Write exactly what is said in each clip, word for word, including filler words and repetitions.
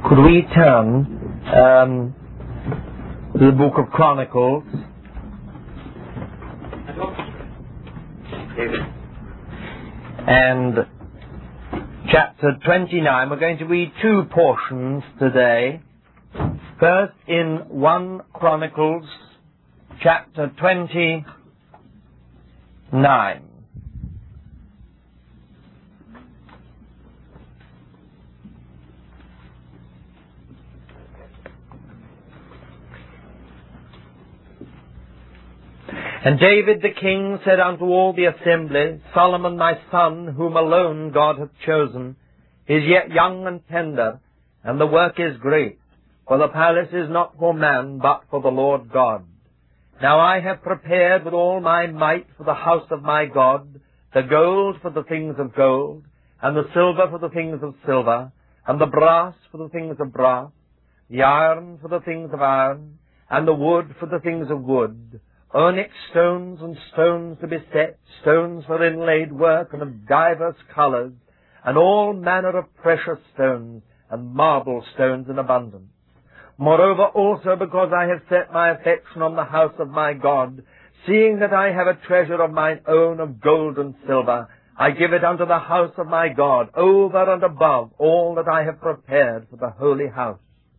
Could we turn um, to the book of Chronicles? And chapter twenty-nine, we're going to read two portions today. First in First Chronicles, chapter twenty-nine. And David the king said unto all the assembly, Solomon my son, whom alone God hath chosen, is yet young and tender, and the work is great. For the palace is not for man, but for the Lord God. Now I have prepared with all my might for the house of my God, the gold for the things of gold, and the silver for the things of silver, and the brass for the things of brass, the iron for the things of iron, and the wood for the things of wood, onyx stones and stones to be set, stones for inlaid work and of divers colours, and all manner of precious stones, and marble stones in abundance. Moreover also, because I have set my affection on the house of my God, seeing that I have a treasure of mine own of gold and silver, I give it unto the house of my God, over and above all that I have prepared for the holy house.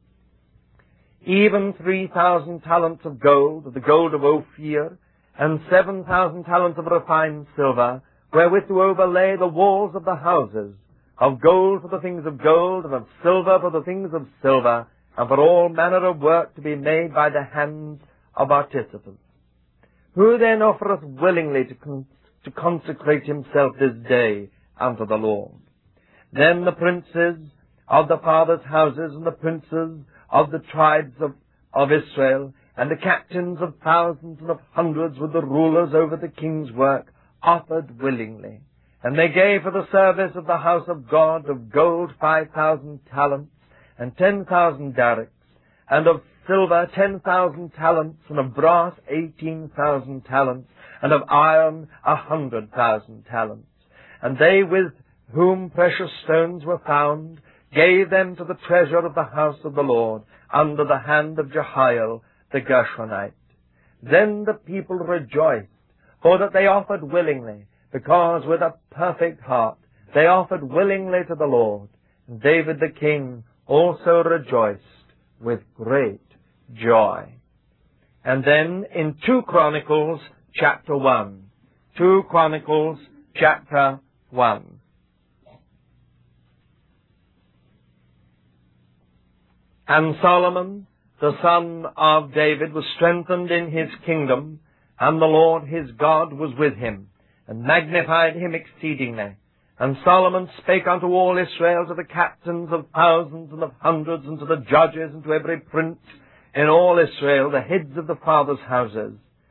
Even three thousand talents of gold, the gold of Ophir, and seven thousand talents of refined silver, wherewith to overlay the walls of the houses, of gold for the things of gold, and of silver for the things of silver, and for all manner of work to be made by the hands of artificers. Who then offereth willingly to, con- to consecrate himself this day unto the Lord? Then the princes of the fathers' houses, and the princes of the tribes of, of Israel, and the captains of thousands and of hundreds with the rulers over the king's work, offered willingly. And they gave for the service of the house of God of gold five thousand talents, and ten thousand darricks, and of silver ten thousand talents, and of brass eighteen thousand talents, and of iron a hundred thousand talents. And they with whom precious stones were found gave them to the treasure of the house of the Lord, under the hand of Jehiel the Gershonite. Then the people rejoiced, for that they offered willingly, because with a perfect heart they offered willingly to the Lord. And David the king also rejoiced with great joy. And then in Second Chronicles chapter one. Second Chronicles chapter one. And Solomon, the son of David, was strengthened in his kingdom, and the Lord his God was with him, and magnified him exceedingly. And Solomon spake unto all Israel, to the captains of thousands and of hundreds, and to the judges, and to every prince in all Israel, the heads of the fathers' houses.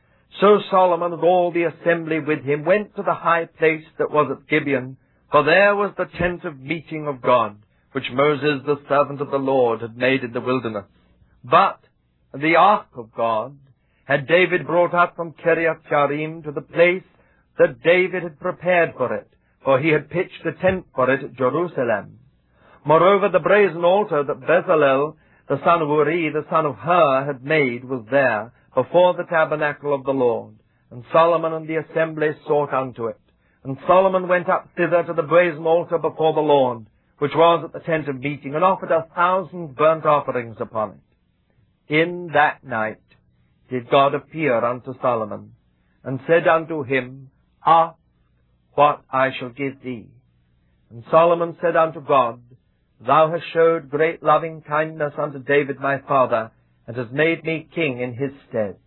So Solomon and all the assembly with him went to the high place that was at Gibeon, for there was the tent of meeting of God, which Moses, the servant of the Lord, had made in the wilderness. But the ark of God had David brought up from Kiriath-Jearim to the place that David had prepared for it, for he had pitched a tent for it at Jerusalem. Moreover, the brazen altar that Bezalel, the son of Uri, the son of Hur, had made was there, before the tabernacle of the Lord. And Solomon and the assembly sought unto it. And Solomon went up thither to the brazen altar before the Lord, which was at the tent of meeting, and offered a thousand burnt offerings upon it. In that night did God appear unto Solomon, and said unto him, Ask what I shall give thee. And Solomon said unto God, Thou hast showed great loving kindness unto David my father, and hast made me king in his stead.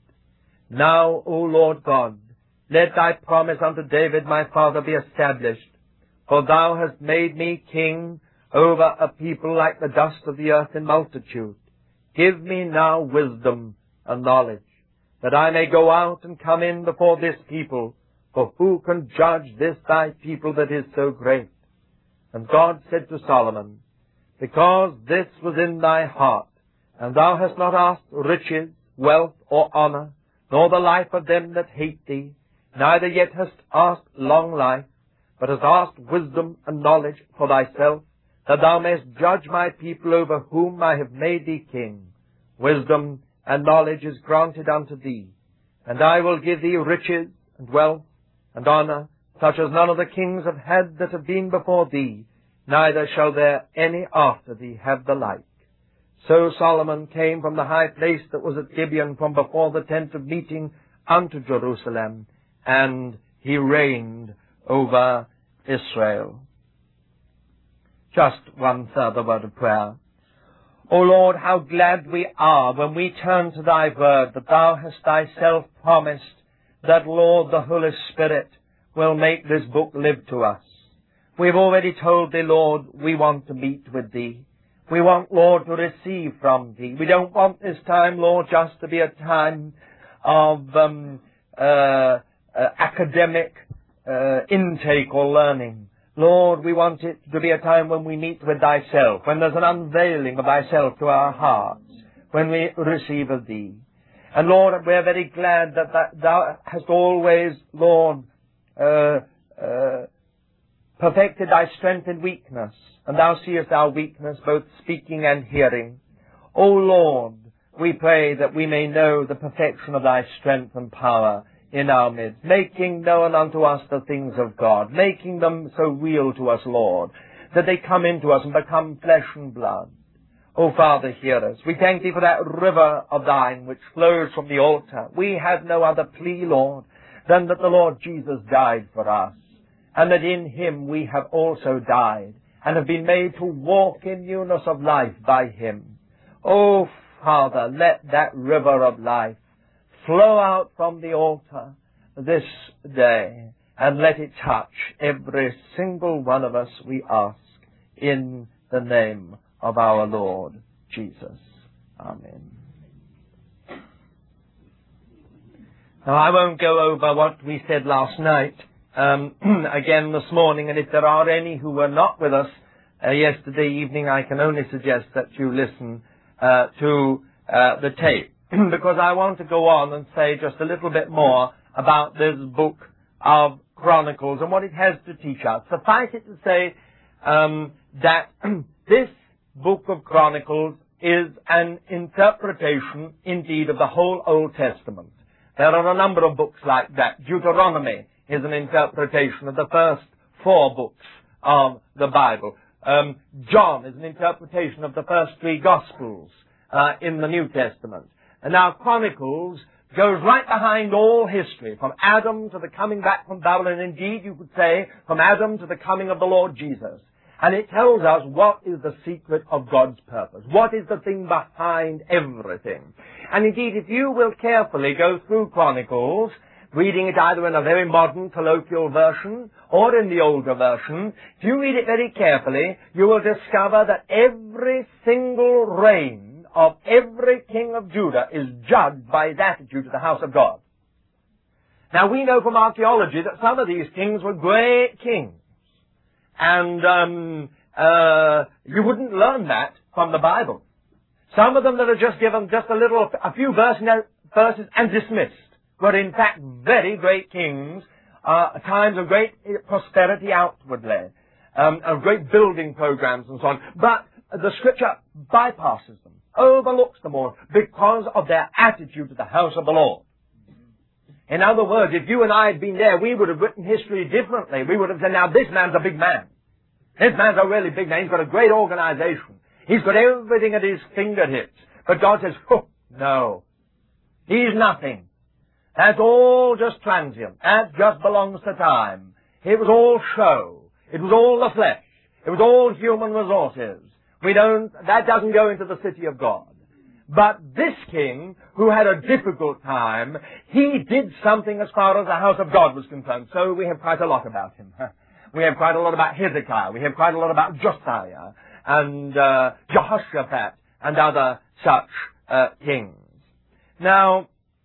Now, O Lord God, let thy promise unto David my father be established, for thou hast made me king over a people like the dust of the earth in multitude. Give me now wisdom and knowledge, that I may go out and come in before this people, for who can judge this thy people that is so great? And God said to Solomon, Because this was in thy heart, and thou hast not asked riches, wealth, or honor, nor the life of them that hate thee, neither yet hast asked long life, but hast asked wisdom and knowledge for thyself, that thou mayest judge my people over whom I have made thee king. Wisdom and knowledge is granted unto thee, and I will give thee riches and wealth and honour, such as none of the kings have had that have been before thee, neither shall there any after thee have the like. So Solomon came from the high place that was at Gibeon, from before the tent of meeting, unto Jerusalem, and he reigned over Israel. Just one further word of prayer. O Lord, how glad we are when we turn to thy word, that thou hast thyself promised that, Lord, the Holy Spirit will make this book live to us. We've already told thee, Lord, we want to meet with thee. We want, Lord, to receive from thee. We don't want this time, Lord, just to be a time of um, uh, uh, academic uh, intake or learning. Lord, we want it to be a time when we meet with thyself, when there's an unveiling of thyself to our hearts, when we receive of thee. And Lord, we're very glad that, that thou hast always, Lord, uh, uh, perfected thy strength in weakness, and thou seest our weakness, both speaking and hearing. O Lord, we pray that we may know the perfection of thy strength and power in our midst, making known unto us the things of God, making them so real to us, Lord, that they come into us and become flesh and blood. O Father, hear us. We thank thee for that river of thine which flows from the altar. We have no other plea, Lord, than that the Lord Jesus died for us, and that in him we have also died, and have been made to walk in newness of life by him. O Father, let that river of life flow out from the altar this day, and let it touch every single one of us, we ask, in the name of our Lord Jesus. Amen. Now, I won't go over what we said last night um, again this morning, and if there are any who were not with us uh, yesterday evening, I can only suggest that you listen uh, to uh, the tape, because I want to go on and say just a little bit more about this book of Chronicles and what it has to teach us. Suffice it to say um, that this book of Chronicles is an interpretation, indeed, of the whole Old Testament. There are a number of books like that. Deuteronomy is an interpretation of the first four books of the Bible. Um, John is an interpretation of the first three Gospels uh, in the New Testament. And now Chronicles goes right behind all history, from Adam to the coming back from Babylon, indeed you could say from Adam to the coming of the Lord Jesus. And it tells us what is the secret of God's purpose. What is the thing behind everything. And indeed, if you will carefully go through Chronicles, reading it either in a very modern colloquial version or in the older version, if you read it very carefully, you will discover that every single reign of every king of Judah is judged by his attitude to the house of God. Now, we know from archaeology that some of these kings were great kings. And um, uh, you wouldn't learn that from the Bible. Some of them that are just given just a little, a few verses, verses and dismissed were in fact very great kings, uh, times of great prosperity outwardly, um, of great building programs and so on. But the Scripture bypasses them, overlooks them all, because of their attitude to the house of the Lord. In other words, if you and I had been there, we would have written history differently. We would have said, now this man's a big man. This man's a really big man. He's got a great organization. He's got everything at his fingertips. But God says, oh, no. He's nothing. That's all just transient. That just belongs to time. It was all show. It was all the flesh. It was all human resources. We don't, that doesn't go into the city of God. But this king, who had a difficult time, he did something as far as the house of God was concerned. So we have quite a lot about him. We have quite a lot about Hezekiah. We have quite a lot about Josiah and uh, Jehoshaphat and other such uh, kings. Now,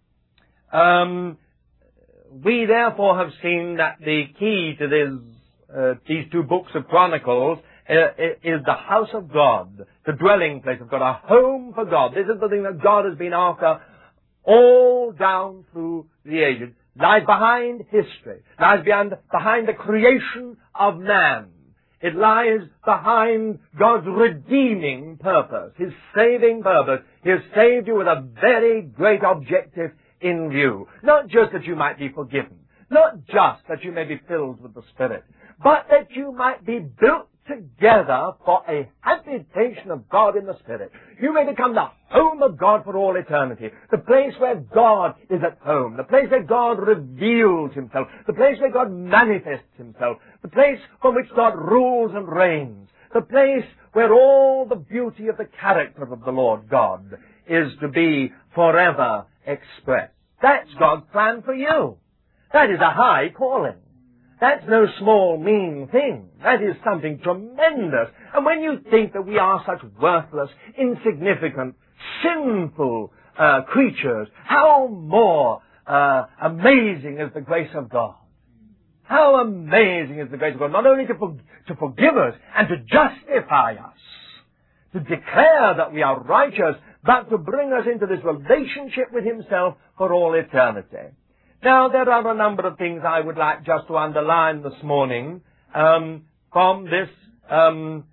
um, we therefore have seen that the key to this, uh, these two books of Chronicles is the house of God, the dwelling place of God, a home for God. This is the thing that God has been after all down through the ages. Lies behind history, lies behind, behind the creation of man, It lies behind God's redeeming purpose, His saving purpose. He has saved you with a very great objective in view. Not just that you might be forgiven, not just that you may be filled with the Spirit, but that you might be built together for a habitation of God in the Spirit. You may become the home of God for all eternity. The place where God is at home. The place where God reveals Himself. The place where God manifests Himself. The place from which God rules and reigns. The place where all the beauty of the character of the Lord God is to be forever expressed. That's God's plan for you. That is a high calling. That's no small, mean thing. That is something tremendous. And when you think that we are such worthless, insignificant, sinful uh, creatures, how more uh, amazing is the grace of God. How amazing is the grace of God, not only to, for, to forgive us and to justify us, to declare that we are righteous, but to bring us into this relationship with Himself for all eternity. Now, there are a number of things I would like just to underline this morning um, from this, um,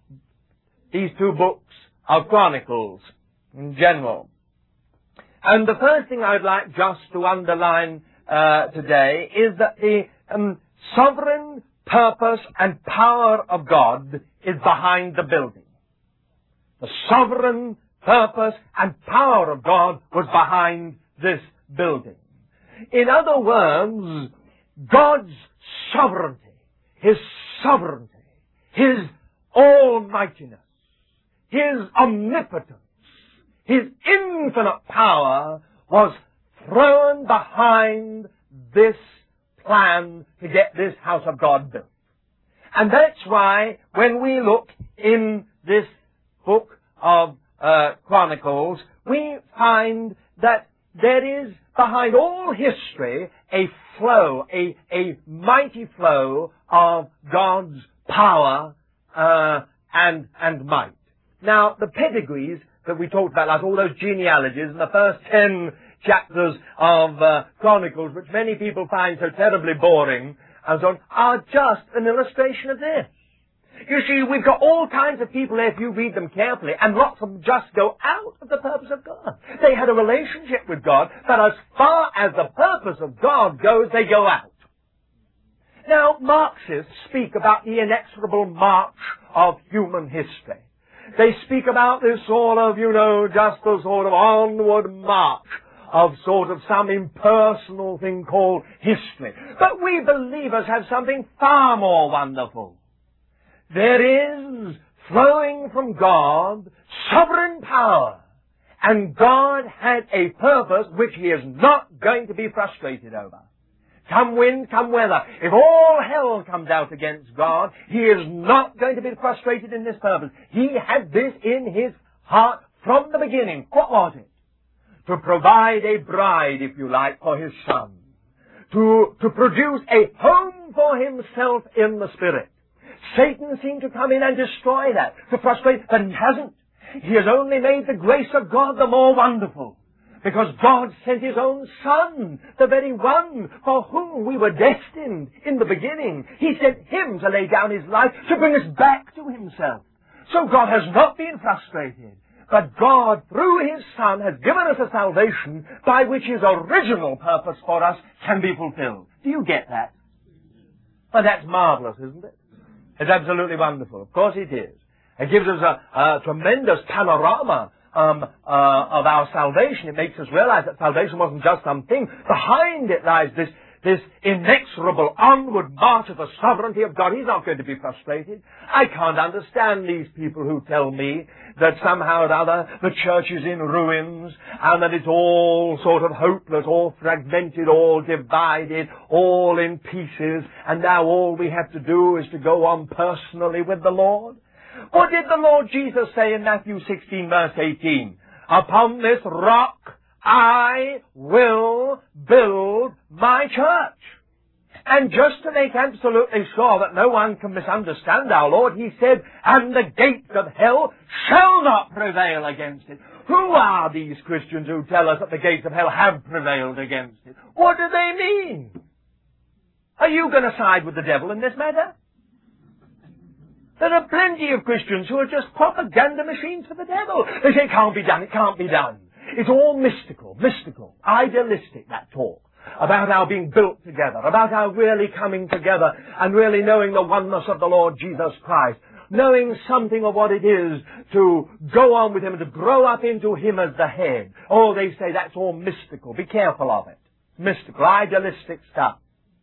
these two books of Chronicles in general. And the first thing I'd like just to underline uh, today is that the um, sovereign purpose and power of God is behind the building. The sovereign purpose and power of God was behind this building. In other words, God's sovereignty, His sovereignty, His almightiness, His omnipotence, His infinite power was thrown behind this plan to get this house of God built. And that's why when we look in this book of uh, Chronicles, we find that there is behind all history a flow, a, a mighty flow of God's power uh, and, and might. Now, the pedigrees that we talked about, like all those genealogies in the first ten chapters of uh, Chronicles, which many people find so terribly boring and so on, are just an illustration of this. You see, we've got all kinds of people there if you read them carefully, and lots of them just go out of the purpose of God. They had a relationship with God, but as far as the purpose of God goes, they go out. Now, Marxists speak about the inexorable march of human history. They speak about this sort of, you know, just a sort of onward march of sort of some impersonal thing called history. But we believers have something far more wonderful. There is, flowing from God, sovereign power. And God had a purpose which He is not going to be frustrated over. Come wind, come weather. If all hell comes out against God, He is not going to be frustrated in this purpose. He had this in His heart from the beginning. What was it? To provide a bride, if you like, for His Son. To, to produce a home for Himself in the Spirit. Satan seemed to come in and destroy that, to frustrate, but he hasn't. He has only made the grace of God the more wonderful. Because God sent His own Son, the very one for whom we were destined in the beginning. He sent Him to lay down His life to bring us back to Himself. So God has not been frustrated. But God, through His Son, has given us a salvation by which His original purpose for us can be fulfilled. Do you get that? Well, that's marvelous, isn't it? It's absolutely wonderful. Of course it is. It gives us a, a tremendous panorama um, uh, of our salvation. It makes us realize that salvation wasn't just something. Behind it lies this, this inexorable onward march of the sovereignty of God. He's not going to be frustrated. I can't understand these people who tell me that somehow or other the church is in ruins and that it's all sort of hopeless, all fragmented, all divided, all in pieces, and now all we have to do is to go on personally with the Lord. What did the Lord Jesus say in Matthew sixteen, verse eighteen? Upon this rock I will build my church. And just to make absolutely sure that no one can misunderstand our Lord, He said, and the gates of hell shall not prevail against it. Who are these Christians who tell us that the gates of hell have prevailed against it? What do they mean? Are you going to side with the devil in this matter? There are plenty of Christians who are just propaganda machines for the devil. They say, it can't be done, it can't be done. It's all mystical, mystical, idealistic, that talk. About our being built together, about our really coming together and really knowing the oneness of the Lord Jesus Christ. Knowing something of what it is to go on with Him and to grow up into Him as the head. Oh, they say that's all mystical. Be careful of it. Mystical, idealistic stuff.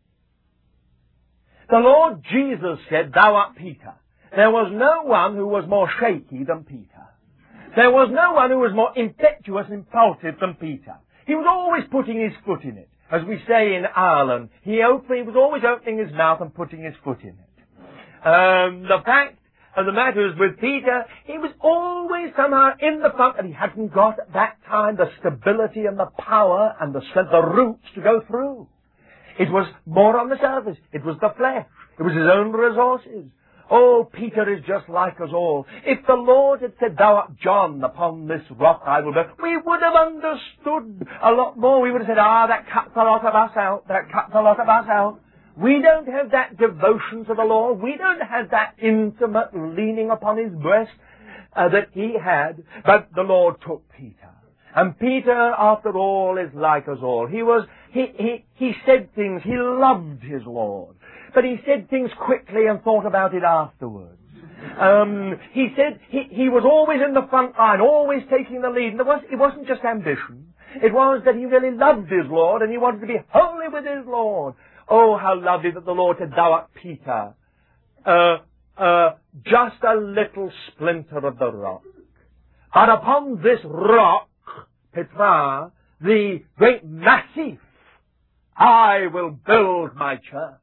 The Lord Jesus said, thou art Peter. There was no one who was more shaky than Peter. There was no one who was more impetuous and impulsive than Peter. He was always putting his foot in it. As we say in Ireland, he, opened, he was always opening his mouth and putting his foot in it. Um, the fact of the matter is with Peter, he was always somehow in the front, and he hadn't got at that time the stability and the power and the strength, the roots to go through. It was more on the surface. It was the flesh. It was his own resources. Oh, Peter is just like us all. If the Lord had said, thou art John, upon this rock I will build, we would have understood a lot more. We would have said, ah, that cuts a lot of us out. That cuts a lot of us out. We don't have that devotion to the Lord. We don't have that intimate leaning upon His breast uh, that he had. But the Lord took Peter. And Peter, after all, is like us all. He was, he, he, he said things. He loved his Lord. But he said things quickly and thought about it afterwards. Um, he said he, he was always in the front line, always taking the lead. And it, was, it wasn't just ambition. It was that he really loved his Lord and he wanted to be holy with his Lord. Oh, how lovely that the Lord said, thou art Peter, uh, uh, just a little splinter of the rock. But upon this rock, Petra, the great massif, I will build my church.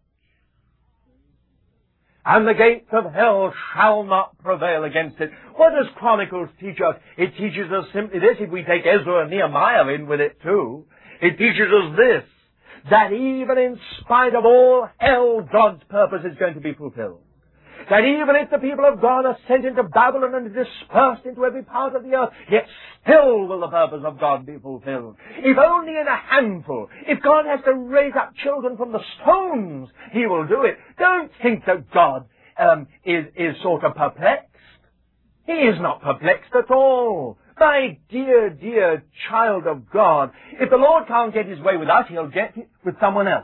And the gates of hell shall not prevail against it. What does Chronicles teach us? It teaches us simply this, if we take Ezra and Nehemiah in with it too. It teaches us this, that even in spite of all hell, God's purpose is going to be fulfilled. That even if the people of God are sent into Babylon and dispersed into every part of the earth, yet still will the purpose of God be fulfilled. If only in a handful. If God has to raise up children from the stones, He will do it. Don't think that God um, is, is sort of perplexed. He is not perplexed at all. My dear, dear child of God, if the Lord can't get His way with us, He'll get it with someone else.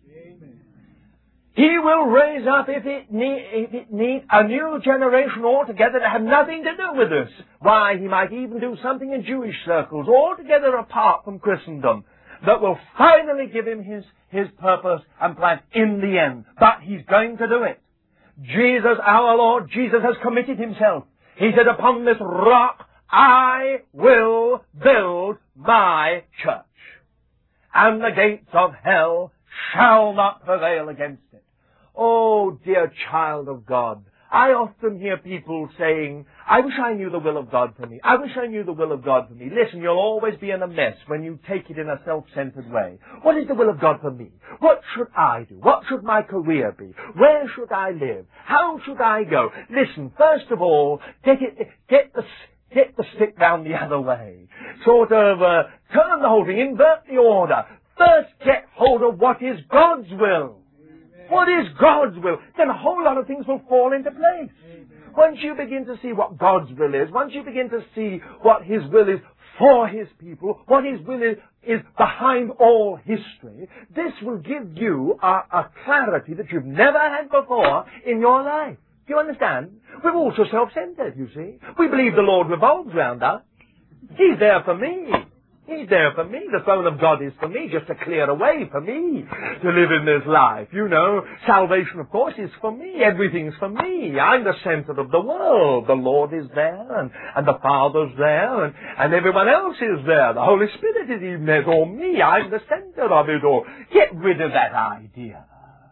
He will raise up, if it need, if it need, a new generation altogether that have nothing to do with this. Why, He might even do something in Jewish circles, altogether apart from Christendom, that will finally give Him His, His purpose and plan in the end. But He's going to do it. Jesus, our Lord, Jesus has committed Himself. He said, upon this rock I will build my church, and the gates of hell shall not prevail against it. Oh, dear child of God, I often hear people saying, I wish I knew the will of God for me. I wish I knew the will of God for me. Listen, you'll always be in a mess when you take it in a self-centered way. What is the will of God for me? What should I do? What should my career be? Where should I live? How should I go? Listen, first of all, get it, get the, get the stick round the other way. Sort of, uh, turn the whole thing, invert the order. First get hold of what is God's will. What is God's will? Then a whole lot of things will fall into place. Amen. Once you begin to see what God's will is, once you begin to see what His will is for His people, what His will is, is behind all history, this will give you a, a clarity that you've never had before in your life. Do you understand? We're also self-centered, you see. We believe the Lord revolves round us. He's there for me. He's there for me. The throne of God is for me, just to clear a way for me to live in this life. You know, salvation, of course, is for me. Everything's for me. I'm the center of the world. The Lord is there, and, and the Father's there, and, and everyone else is there. The Holy Spirit is even there for me. I'm the center of it all. Get rid of that idea.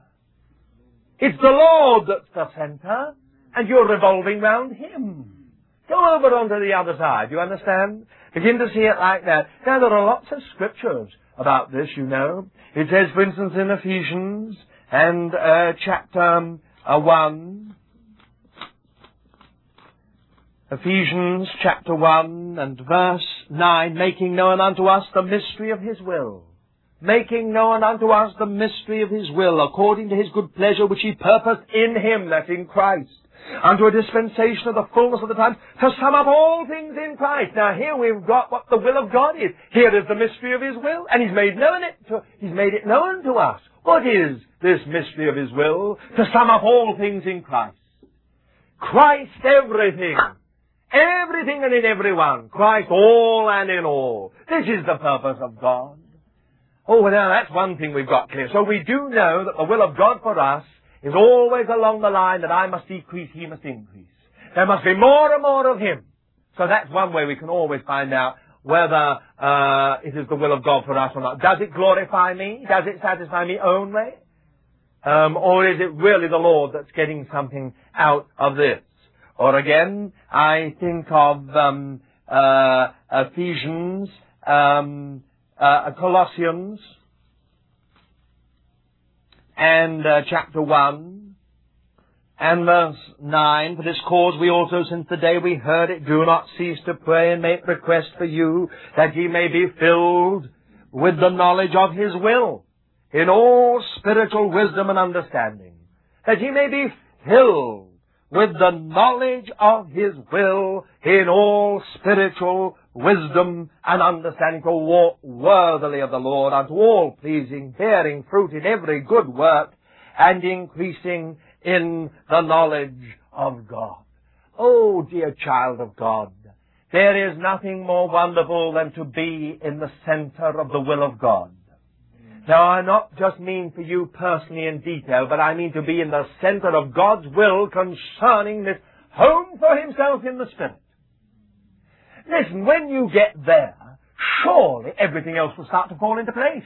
It's the Lord that's the center, and you're revolving round Him. Go over onto the other side. You understand? Begin to see it like that. Now, there are lots of scriptures about this, you know. It says, for instance, in Ephesians and uh, chapter uh, one, Ephesians chapter one and verse nine, making known unto us the mystery of His will. making known unto us the mystery of His will, according to His good pleasure, which He purposed in Him, that's in Christ, unto a dispensation of the fullness of the times, to sum up all things in Christ. Now here we've got what the will of God is. Here is the mystery of His will, and He's made known it to, He's made it known to us. What is this mystery of His will? To sum up all things in Christ. Christ everything. Everything and in everyone. Christ all and in all. This is the purpose of God. Oh, well, now that's one thing we've got clear. So we do know that the will of God for us is always along the line that I must decrease, He must increase. There must be more and more of Him. So that's one way we can always find out whether uh, it is the will of God for us or not. Does it glorify me? Does it satisfy me only? Um, or is it really the Lord that's getting something out of this? Or again, I think of um, uh, Ephesians, um, uh, Colossians, and uh, chapter one, and verse nine, for this cause we also, since the day we heard it, do not cease to pray and make request for you, that ye may be filled with the knowledge of His will, in all spiritual wisdom and understanding, that ye may be filled with the knowledge of His will, in all spiritual wisdom and understanding, to walk worthily of the Lord, unto all pleasing, bearing fruit in every good work, and increasing in the knowledge of God. Oh, dear child of God, there is nothing more wonderful than to be in the center of the will of God. Now, I not just mean for you personally in detail, but I mean to be in the center of God's will concerning this home for Himself in the Spirit. Listen, when you get there, surely everything else will start to fall into place.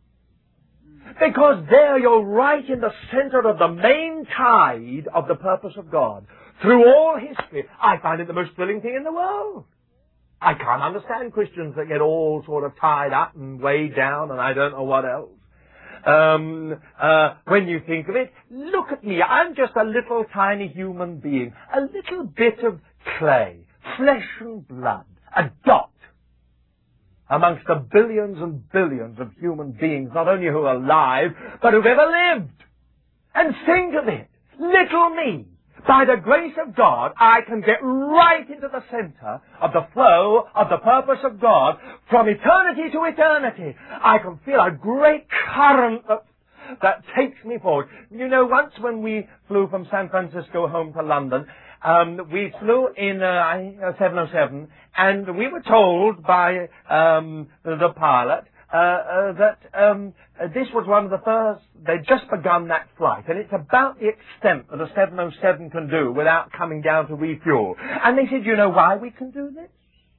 Because there you're right in the center of the main tide of the purpose of God. Through all history, I find it the most thrilling thing in the world. I can't understand Christians that get all sort of tied up and weighed down and I don't know what else. Um, uh, when you think of it, look at me. I'm just a little tiny human being. A little bit of clay, flesh and blood, a dot amongst the billions and billions of human beings, not only who are alive, but who've ever lived. And think of it, little me. By the grace of God, I can get right into the center of the flow of the purpose of God from eternity to eternity. I can feel a great current that, that takes me forward. You know, once when we flew from San Francisco home to London, um, we flew in uh, seven oh seven, and we were told by um, the pilot Uh, uh, that um, uh, this was one of the first, they'd just begun that flight, and it's about the extent that a seven oh seven can do without coming down to refuel. And they said, you know why we can do this?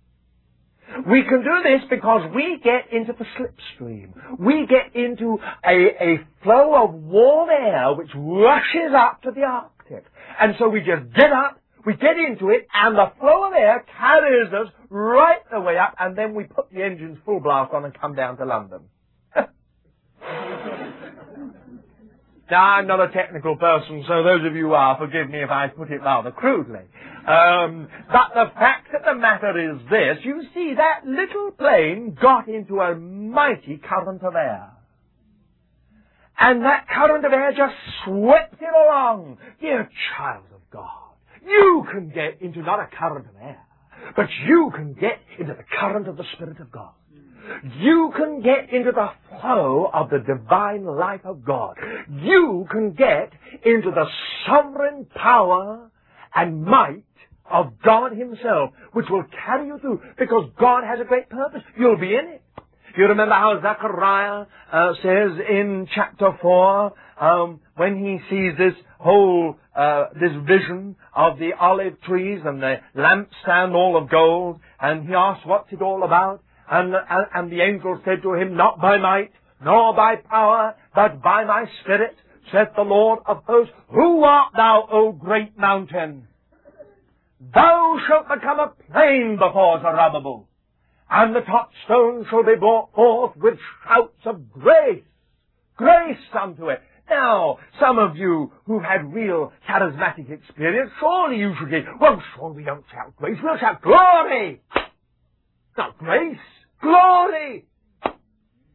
We can do this because we get into the slipstream. We get into a, a flow of warm air which rushes up to the Arctic. And so we just get up, we get into it, and the flow of air carries us right the way up, and then we put the engines full blast on and come down to London. Now, I'm not a technical person, so those of you who are, forgive me if I put it rather crudely. Um, but the fact of the matter is this. You see, that little plane got into a mighty current of air. And that current of air just swept it along. Dear child of God, you can get into not a current of air, but you can get into the current of the Spirit of God. You can get into the flow of the divine life of God. You can get into the sovereign power and might of God Himself, which will carry you through, because God has a great purpose. You'll be in it. You remember how Zechariah uh, says in chapter four, um, when he sees this whole, uh, this vision of the olive trees and the lampstand all of gold, and he asks, what's it all about? And, and, and the angel said to him, not by might, nor by power, but by my Spirit, saith the Lord of hosts. Who art thou, O great mountain? Thou shalt become a plain before Zerubbabel, and the top stone shall be brought forth with shouts of grace. Grace unto it. Now, some of you who've had real charismatic experience, surely you should say, well, sure, we don't shout grace, we'll shout glory. Not grace, glory.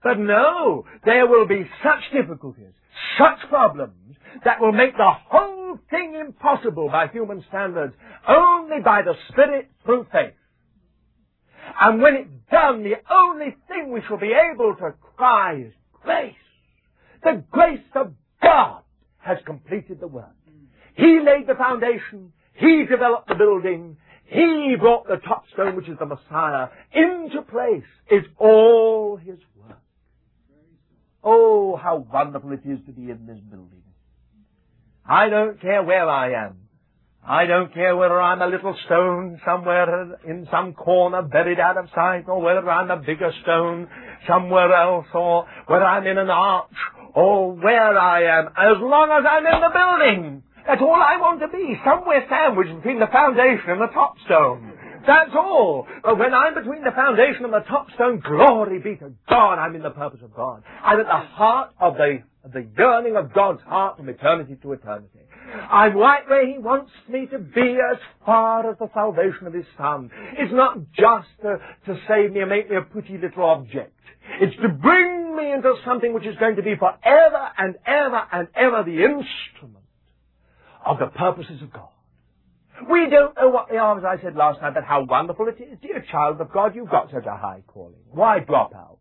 But no, there will be such difficulties, such problems, that will make the whole thing impossible by human standards, only by the Spirit through faith. And when it's done, the only thing we shall be able to cry is grace. The grace of God has completed the work. He laid the foundation. He developed the building. He brought the top stone, which is the Messiah, into place. It's all His work. Oh, how wonderful it is to be in this building. I don't care where I am. I don't care whether I'm a little stone somewhere in some corner buried out of sight, or whether I'm a bigger stone somewhere else, or whether I'm in an arch, or where I am, as long as I'm in the building. That's all I want to be, somewhere sandwiched between the foundation and the top stone. That's all. But when I'm between the foundation and the top stone, glory be to God, I'm in the purpose of God. I'm at the heart of the, of the yearning of God's heart from eternity to eternity. I'm right where He wants me to be as far as the salvation of His Son. It's not just to, to save me and make me a pretty little object. It's to bring me into something which is going to be forever and ever and ever the instrument of the purposes of God. We don't know what they are, as I said last night, but how wonderful it is. Dear child of God, you've got such a high calling. Why drop out?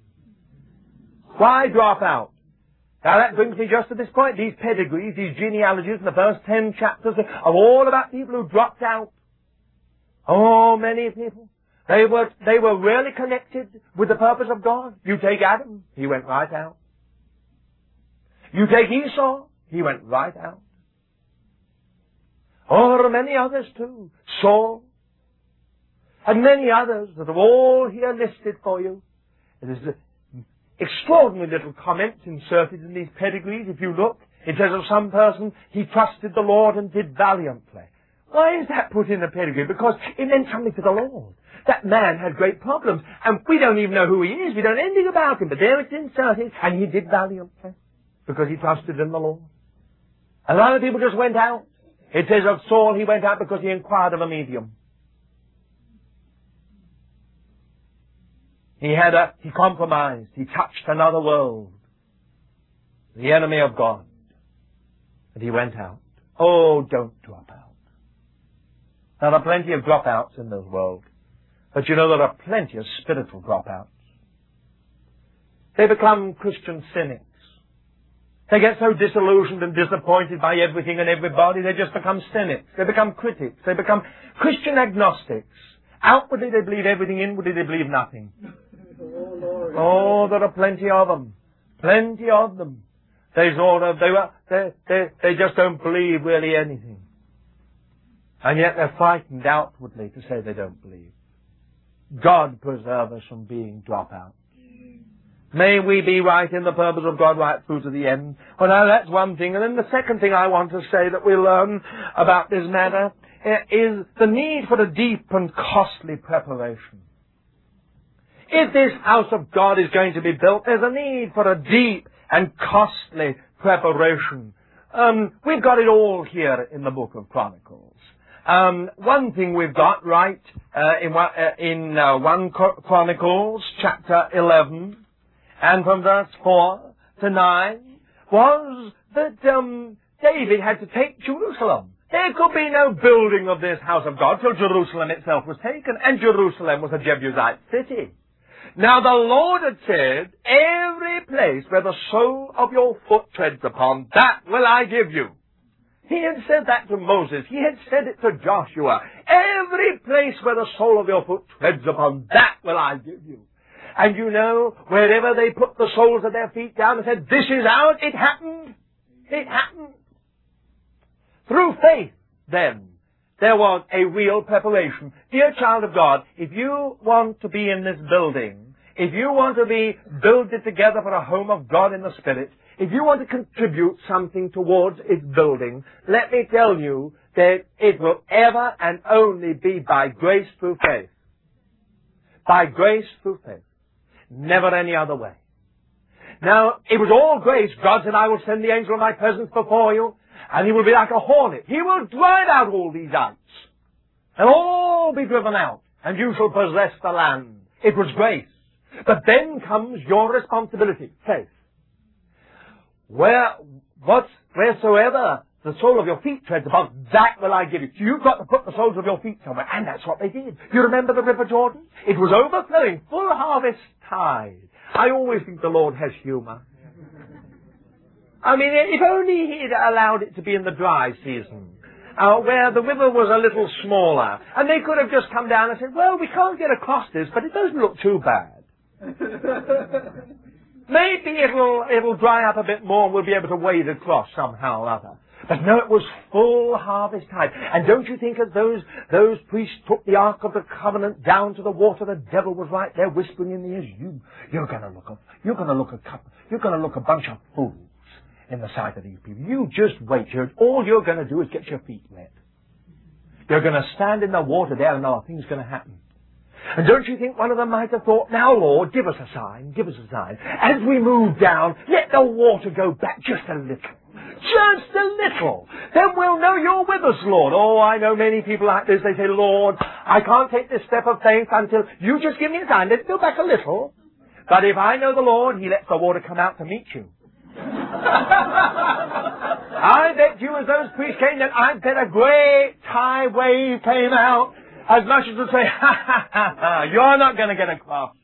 Why drop out? Now that brings me just to this point. These pedigrees, these genealogies in the first ten chapters are all about people who dropped out. Oh, many people. They were, they were really connected with the purpose of God. You take Adam, he went right out. You take Esau, he went right out. Oh, there are many others too. Saul. And many others that are all here listed for you. There's extraordinary little comments inserted in these pedigrees. If you look, it says of some person, he trusted the Lord and did valiantly. Why is that put in the pedigree? Because it meant something to the Lord. That man had great problems, and we don't even know who he is. We don't know anything about him, but there it's inserted, and he did valiantly because he trusted in the Lord. A lot of people just went out. It says of Saul, he went out because he inquired of a medium. He had a, he compromised. He touched another world. The enemy of God. And he went out. Oh, don't drop out. Now, there are plenty of dropouts in this world. But you know, there are plenty of spiritual dropouts. They become Christian cynics. They get so disillusioned and disappointed by everything and everybody, they just become cynics. They become critics. They become Christian agnostics. Outwardly they believe everything, inwardly they believe nothing. Oh, there are plenty of them. Plenty of them. They sort of, they, were, they, they, they just don't believe really anything. And yet they're frightened outwardly to say they don't believe. God preserve us from being dropouts. May we be right in the purpose of God right through to the end. Well, now that's one thing. And then the second thing I want to say that we learn about this matter is the need for a deep and costly preparation. If this house of God is going to be built, there's a need for a deep and costly preparation. Um, we've got it all here in the book of Chronicles. Um, one thing we've got right uh, in, uh, in uh, one Chronicles chapter eleven, and from verse four to nine, was that um, David had to take Jerusalem. There could be no building of this house of God till Jerusalem itself was taken, and Jerusalem was a Jebusite city. Now the Lord had said, every place where the sole of your foot treads upon, that will I give you. He had said that to Moses. He had said it to Joshua. Every place where the sole of your foot treads upon, that will I give you. And you know, wherever they put the soles of their feet down and said, this is ours, it happened. It happened. Through faith, then, there was a real preparation. Dear child of God, if you want to be in this building, if you want to be builded together for a home of God in the Spirit, if you want to contribute something towards its building, let me tell you that it will ever and only be by grace through faith. By grace through faith. Never any other way. Now, it was all grace. God said, I will send the angel of my presence before you, and he will be like a hornet. He will drive out all these ites. They'll all be driven out, and you shall possess the land. It was grace. But then comes your responsibility, faith. Where, what's, wheresoever the sole of your feet treads above, that will I give you. So you've got to put the soles of your feet somewhere, and that's what they did. You remember the River Jordan? It was overflowing, full harvest tide. I always think the Lord has humour. I mean, if only He'd allowed it to be in the dry season, uh, where the river was a little smaller, and they could have just come down and said, well, we can't get across this, but it doesn't look too bad. Maybe it'll, it'll dry up a bit more and we'll be able to wade across somehow or other. But no, it was full harvest time. And don't you think as those, those priests took the Ark of the Covenant down to the water, the devil was right there whispering in the ears, you, you're gonna look a, you're gonna look a couple, you're gonna look a bunch of fools in the sight of these people. You just wait. You're, all you're gonna do is get your feet wet. You're gonna stand in the water there and nothing's gonna happen. And don't you think one of them might have thought, now Lord, give us a sign, give us a sign. As we move down, let the water go back just a little. Just a little. Then we'll know you're with us, Lord. Oh, I know many people like this. They say, Lord, I can't take this step of faith until you just give me a sign. Let's go back a little. But if I know the Lord, He lets the water come out to meet you. I bet you as those priests came in, I bet a great high wave came out. As much as to say, ha ha ha ha, you're not going to get across.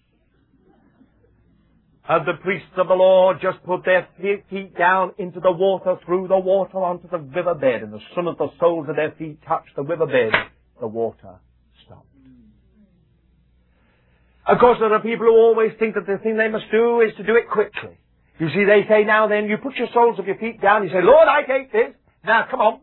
As the priests of the Lord just put their feet down into the water, threw the water onto the riverbed, and as soon as the soles of their feet touched the riverbed, the water stopped. Of course, there are people who always think that the thing they must do is to do it quickly. You see, they say, now then, you put your soles of your feet down, you say, Lord, I take this. Now, come on.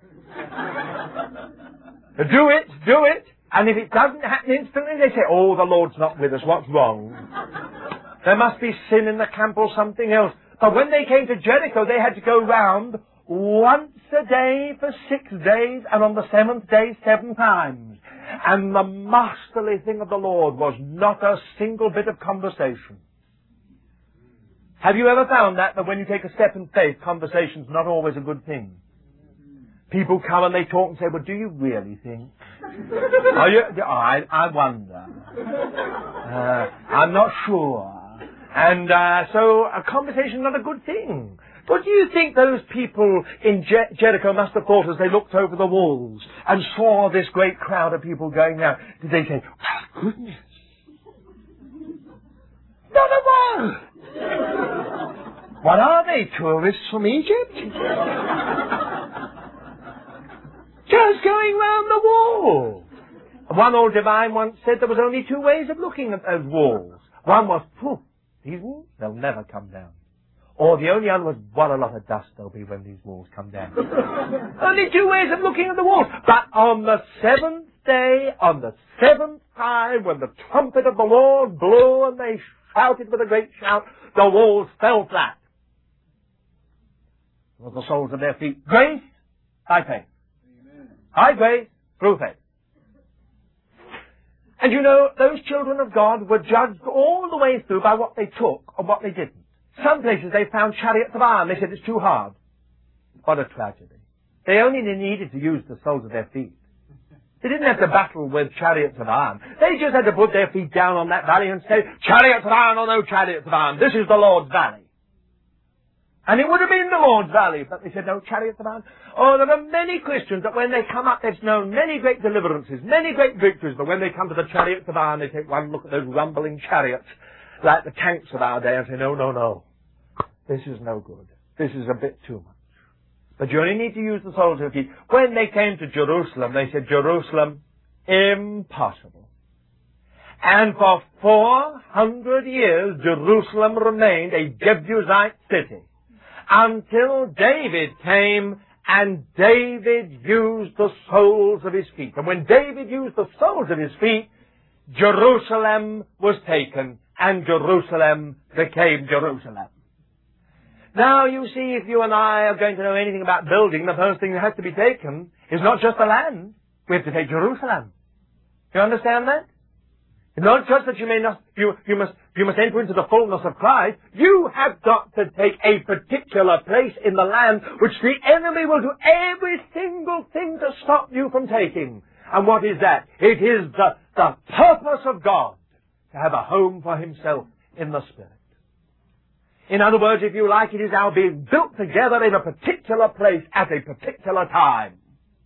Do it, do it. And if it doesn't happen instantly, they say, oh, the Lord's not with us. What's wrong? There must be sin in the camp or something else. But when they came to Jericho, they had to go round once a day for six days, and on the seventh day, seven times. And the masterly thing of the Lord was not a single bit of conversation. Have you ever found that, that when you take a step in faith, conversation's not always a good thing? People come and they talk and say, well, do you really think? Are you, I, I wonder. Uh, I'm not sure. And uh, so a conversation is not a good thing. What do you think those people in Jer- Jericho must have thought as they looked over the walls and saw this great crowd of people going down? Did they say, oh, goodness? Not a word! What are they, tourists from Egypt? Just going round the wall. One old divine once said there was only two ways of looking at those walls. One was, poof, these walls, they'll never come down. Or the only other was, what a lot of dust there'll be when these walls come down. Only two ways of looking at the walls. But on the seventh day, on the seventh time, when the trumpet of the Lord blew and they shouted with a great shout, the walls fell flat. With the soles of their feet. Grace by faith. By grace, through faith. And you know, those children of God were judged all the way through by what they took or what they didn't. Some places they found chariots of iron. They said it's too hard. What a tragedy. They only needed to use the soles of their feet. They didn't have to battle with chariots of iron. They just had to put their feet down on that valley and say, chariots of iron or no chariots of iron, this is the Lord's valley. And it would have been the Lord's valley, but they said, no, chariots of iron. Oh, there are many Christians that when they come up, they've known many great deliverances, many great victories, but when they come to the chariots of iron, they take one look at those rumbling chariots, like the tanks of our day, and say, no, no, no. This is no good. This is a bit too much. But you only need to use the soles of your feet. When they came to Jerusalem, they said, Jerusalem, impossible. And for four hundred years, Jerusalem remained a Jebusite city. Until David came and David used the soles of his feet. And when David used the soles of his feet, Jerusalem was taken and Jerusalem became Jerusalem. Now, you see, if you and I are going to know anything about building, the first thing that has to be taken is not just the land. We have to take Jerusalem. Do you understand that? It's not just that you may not, you, you must, you must enter into the fullness of Christ. You have got to take a particular place in the land which the enemy will do every single thing to stop you from taking. And what is that? It is the, the purpose of God to have a home for himself in the Spirit. In other words, if you like, it is our being built together in a particular place at a particular time.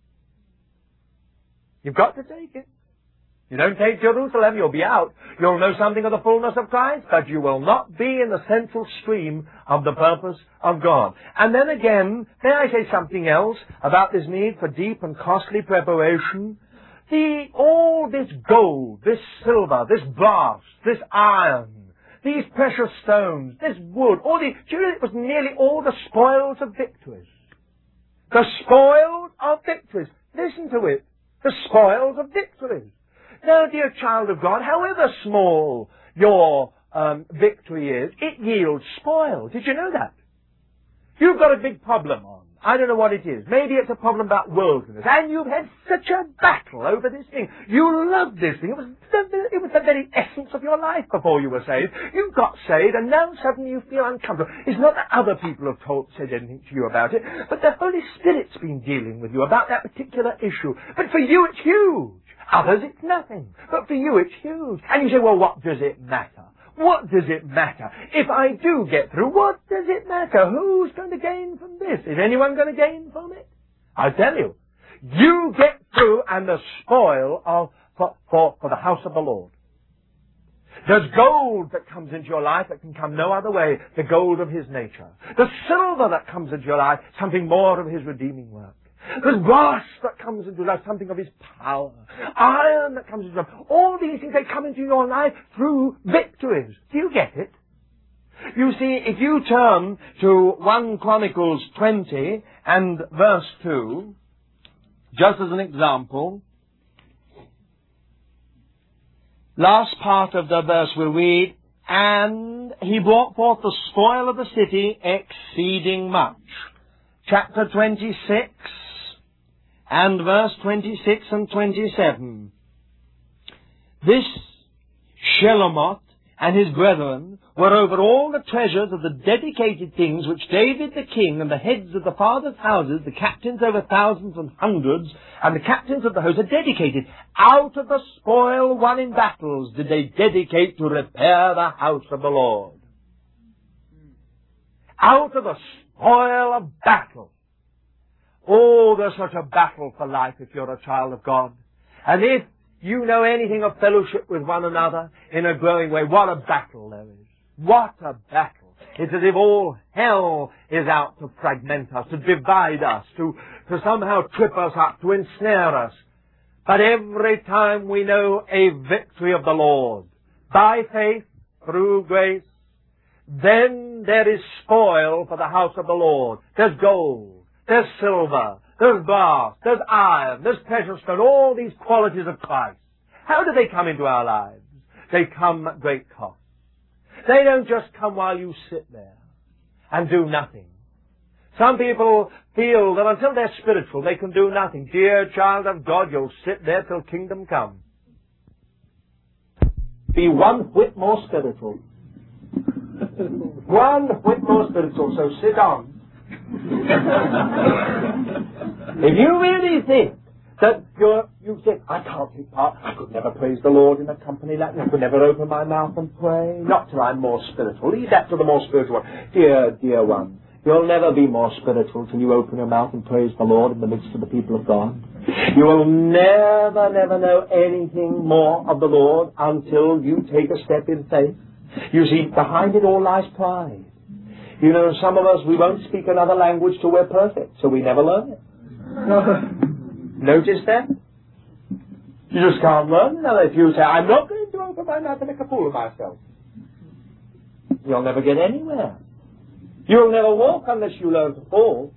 You've got to take it. You don't take Jerusalem, you'll be out. You'll know something of the fullness of Christ, but you will not be in the central stream of the purpose of God. And then again, may I say something else about this need for deep and costly preparation? The, all this gold, this silver, this brass, this iron, these precious stones, this wood, all the, do you know it was nearly all the spoils of victories? The spoils of victories. Listen to it. The spoils of victories. Now, dear child of God, however small your um, victory is, it yields spoil. Did you know that? You've got a big problem on. I don't know what it is. Maybe it's a problem about worldliness. And you've had such a battle over this thing. You loved this thing. It was the, it was the very essence of your life before you were saved. You got saved, and now suddenly you feel uncomfortable. It's not that other people have told, said anything to you about it, but the Holy Spirit's been dealing with you about that particular issue. But for you, it's huge. Others, it's nothing. But for you, it's huge. And you say, well, what does it matter? What does it matter? If I do get through, what does it matter? Who's going to gain from this? Is anyone going to gain from it? I tell you, you get through and the spoil of, for, for, for the house of the Lord. There's gold that comes into your life that can come no other way, the gold of His nature. The silver that comes into your life, something more of His redeeming work. There's brass that comes into life, something of His power. Iron that comes into life. All these things, they come into your life through victories. Do you get it? You see, if you turn to First Chronicles twenty and verse two, just as an example, last part of the verse we'll read, and he brought forth the spoil of the city exceeding much. Chapter twenty-six, and verse twenty-six and twenty-seven. This Shelomoth and his brethren were over all the treasures of the dedicated things which David the king and the heads of the fathers' houses, the captains over thousands and hundreds, and the captains of the host had dedicated. Out of the spoil won in battles did they dedicate to repair the house of the Lord. Out of the spoil of battle. Oh, there's such a battle for life if you're a child of God. And if you know anything of fellowship with one another in a growing way, what a battle there is. What a battle. It's as if all hell is out to fragment us, to divide us, to, to somehow trip us up, to ensnare us. But every time we know a victory of the Lord, by faith, through grace, then there is spoil for the house of the Lord. There's gold. There's silver, there's brass, there's iron, there's precious stone, all these qualities of Christ. How do they come into our lives? They come at great cost. They don't just come while you sit there and do nothing. Some people feel that until they're spiritual, they can do nothing. Dear child of God, you'll sit there till kingdom come. Be one whit more spiritual. One whit more spiritual, so sit on. If you really think that you're, you think, I can't take part, I could never praise the Lord in a company like that, I could never open my mouth and pray, not till I'm more spiritual. Leave that to the more spiritual one. Dear, dear one, you'll never be more spiritual till you open your mouth and praise the Lord in the midst of the people of God. You will never, never know anything more of the Lord until you take a step in faith. You see, behind it all lies pride. You know, some of us, we won't speak another language till we're perfect, so we never learn it. Notice that? You just can't learn another. If you say, I'm not going to open my mouth and make a fool of myself, you'll never get anywhere. You'll never walk unless you learn to fall.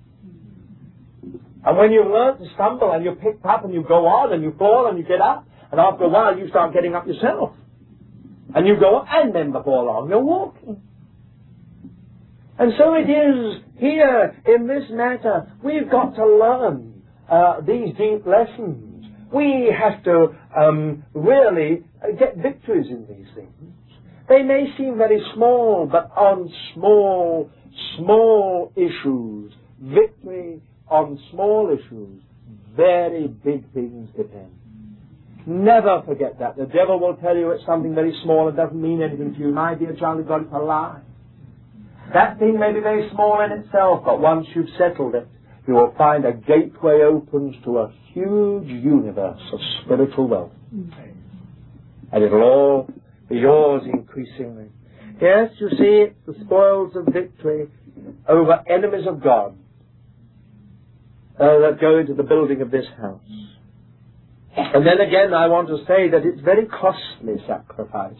And when you've learned to stumble and you're picked up and you go on and you fall and you get up, and after a while you start getting up yourself. And you go on, and then before long you're walking. And so it is here in this matter. We've got to learn uh, these deep lessons. We have to um, really get victories in these things. They may seem very small, but on small, small issues, victory on small issues, very big things depend. Never forget that. The devil will tell you it's something very small and doesn't mean anything to you. My dear child of God, it's a lie. That thing may be very small in itself, but once you've settled it, you will find a gateway opens to a huge universe of spiritual wealth. And it'll all be yours increasingly. Yes, you see, it's the spoils of victory over enemies of God uh, that go into the building of this house. And then again, I want to say that it's very costly sacrifice.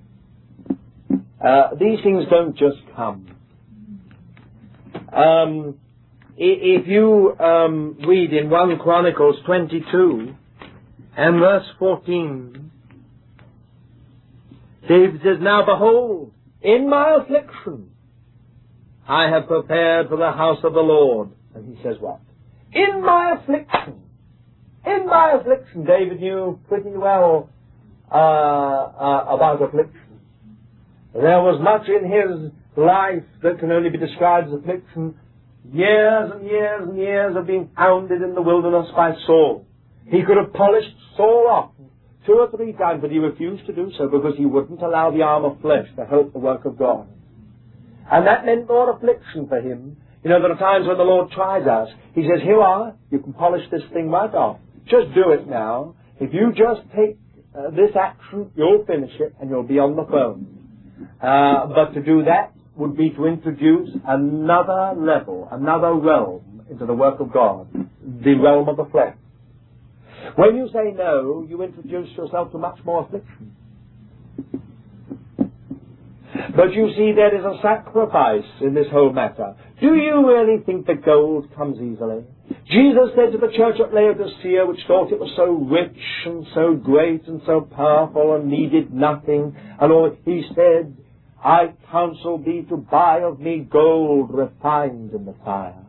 Uh, these things don't just come. Um, if you um, read in First Chronicles twenty-two and verse fourteen, David says, "Now behold, in my affliction I have prepared for the house of the Lord." And he says what? In my affliction. In my affliction. David knew pretty well uh, uh, about affliction. There was much in his life that can only be described as affliction. Years and years and years of being hounded in the wilderness by Saul. He could have polished Saul off two or three times, but he refused to do so because he wouldn't allow the arm of flesh to help the work of God. And that meant more affliction for him. You know, there are times when the Lord tries us. He says, "Here are, you can polish this thing right off. Just do it now. If you just take uh, this action, you'll finish it and you'll be on the throne." Uh, but to do that would be to introduce another level, another realm into the work of God, the realm of the flesh. When you say no, you introduce yourself to much more affliction. But you see, there is a sacrifice in this whole matter. Do you really think that gold comes easily? Jesus said to the church at Laodicea, which thought it was so rich and so great and so powerful and needed nothing, and all, he said, "I counsel thee to buy of me gold refined in the fire."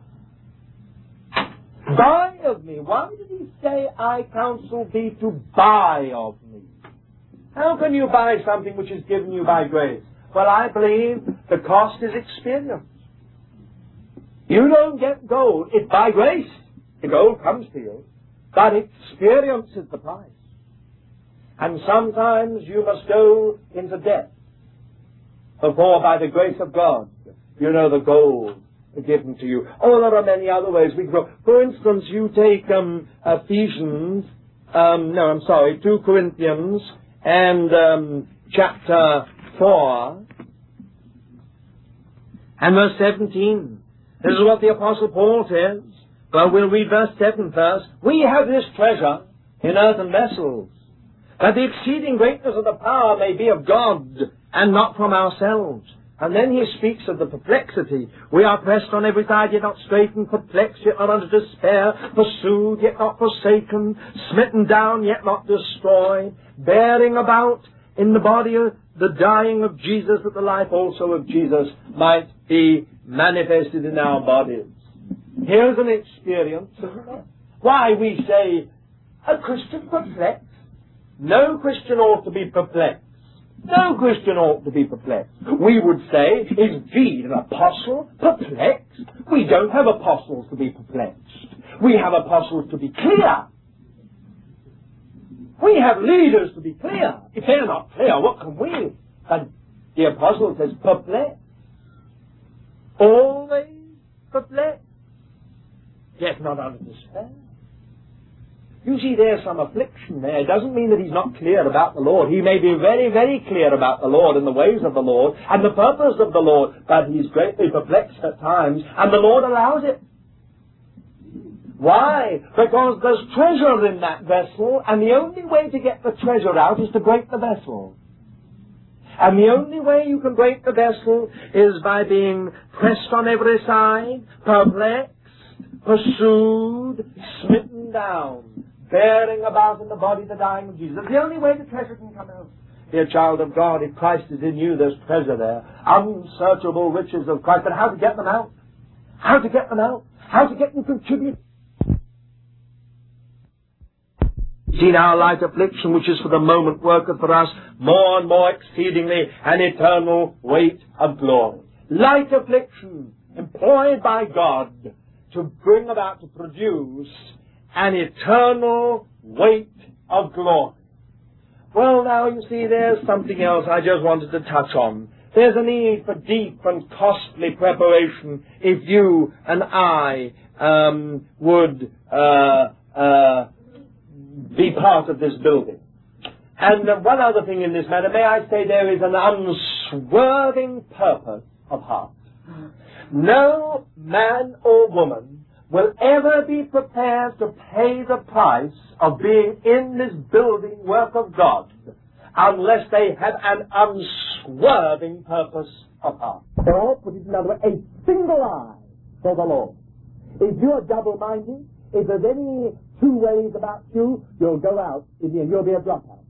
Buy of me. Why did he say, "I counsel thee to buy of me"? How can you buy something which is given you by grace? Well, I believe the cost is experience. You don't get gold. It's by grace. The gold comes to you. But experience is the price. And sometimes you must go into debt before, by the grace of God, you know the gold given to you. Oh, there are many other ways we can go. For instance, you take um, Ephesians, um, no, I'm sorry, two Corinthians and um, chapter four and verse seventeen. This is what the Apostle Paul says. Well, we'll read verse seven first. "We have this treasure in earthen vessels, that the exceeding greatness of the power may be of God, and not from ourselves." And then he speaks of the perplexity. "We are pressed on every side, yet not straitened, perplexed, yet not under despair, pursued, yet not forsaken, smitten down, yet not destroyed, bearing about in the body of the dying of Jesus, that the life also of Jesus might be manifested in our bodies." Here's an experience, isn't it? Why, we say, a Christian perplexed? No Christian ought to be perplexed. No Christian ought to be perplexed. We would say, is Bede an apostle perplexed? We don't have apostles to be perplexed. We have apostles to be clear. We have leaders to be clear. If they're not clear, what can we? But the apostle says, perplexed. Always perplexed. Yet not under despair. You see, there's some affliction there. It doesn't mean that he's not clear about the Lord. He may be very, very clear about the Lord and the ways of the Lord and the purpose of the Lord, but he's greatly perplexed at times, and the Lord allows it. Why? Because there's treasure in that vessel, and the only way to get the treasure out is to break the vessel. And the only way you can break the vessel is by being pressed on every side, perplexed, pursued, smitten down, bearing about in the body the dying of Jesus. The only way the treasure can come out. Dear child of God, if Christ is in you, there's treasure there. Unsearchable riches of Christ. But how to get them out? How to get them out? How to get them to contribute? See now, light affliction, which is for the moment, worketh for us more and more exceedingly an eternal weight of glory. Light affliction, employed by God to bring about, to produce an eternal weight of glory. Well, now, you see, there's something else I just wanted to touch on. There's a need for deep and costly preparation if you and I um, would uh, uh, be part of this building. And uh, one other thing in this matter, may I say there is an unswerving purpose of heart. No man or woman will ever be prepared to pay the price of being in this building work of God unless they have an unswerving purpose of heart. Or, put it another way, a single eye for the Lord. If you're double-minded, if there's any two ways about you, you'll go out in the end. You'll be a dropout.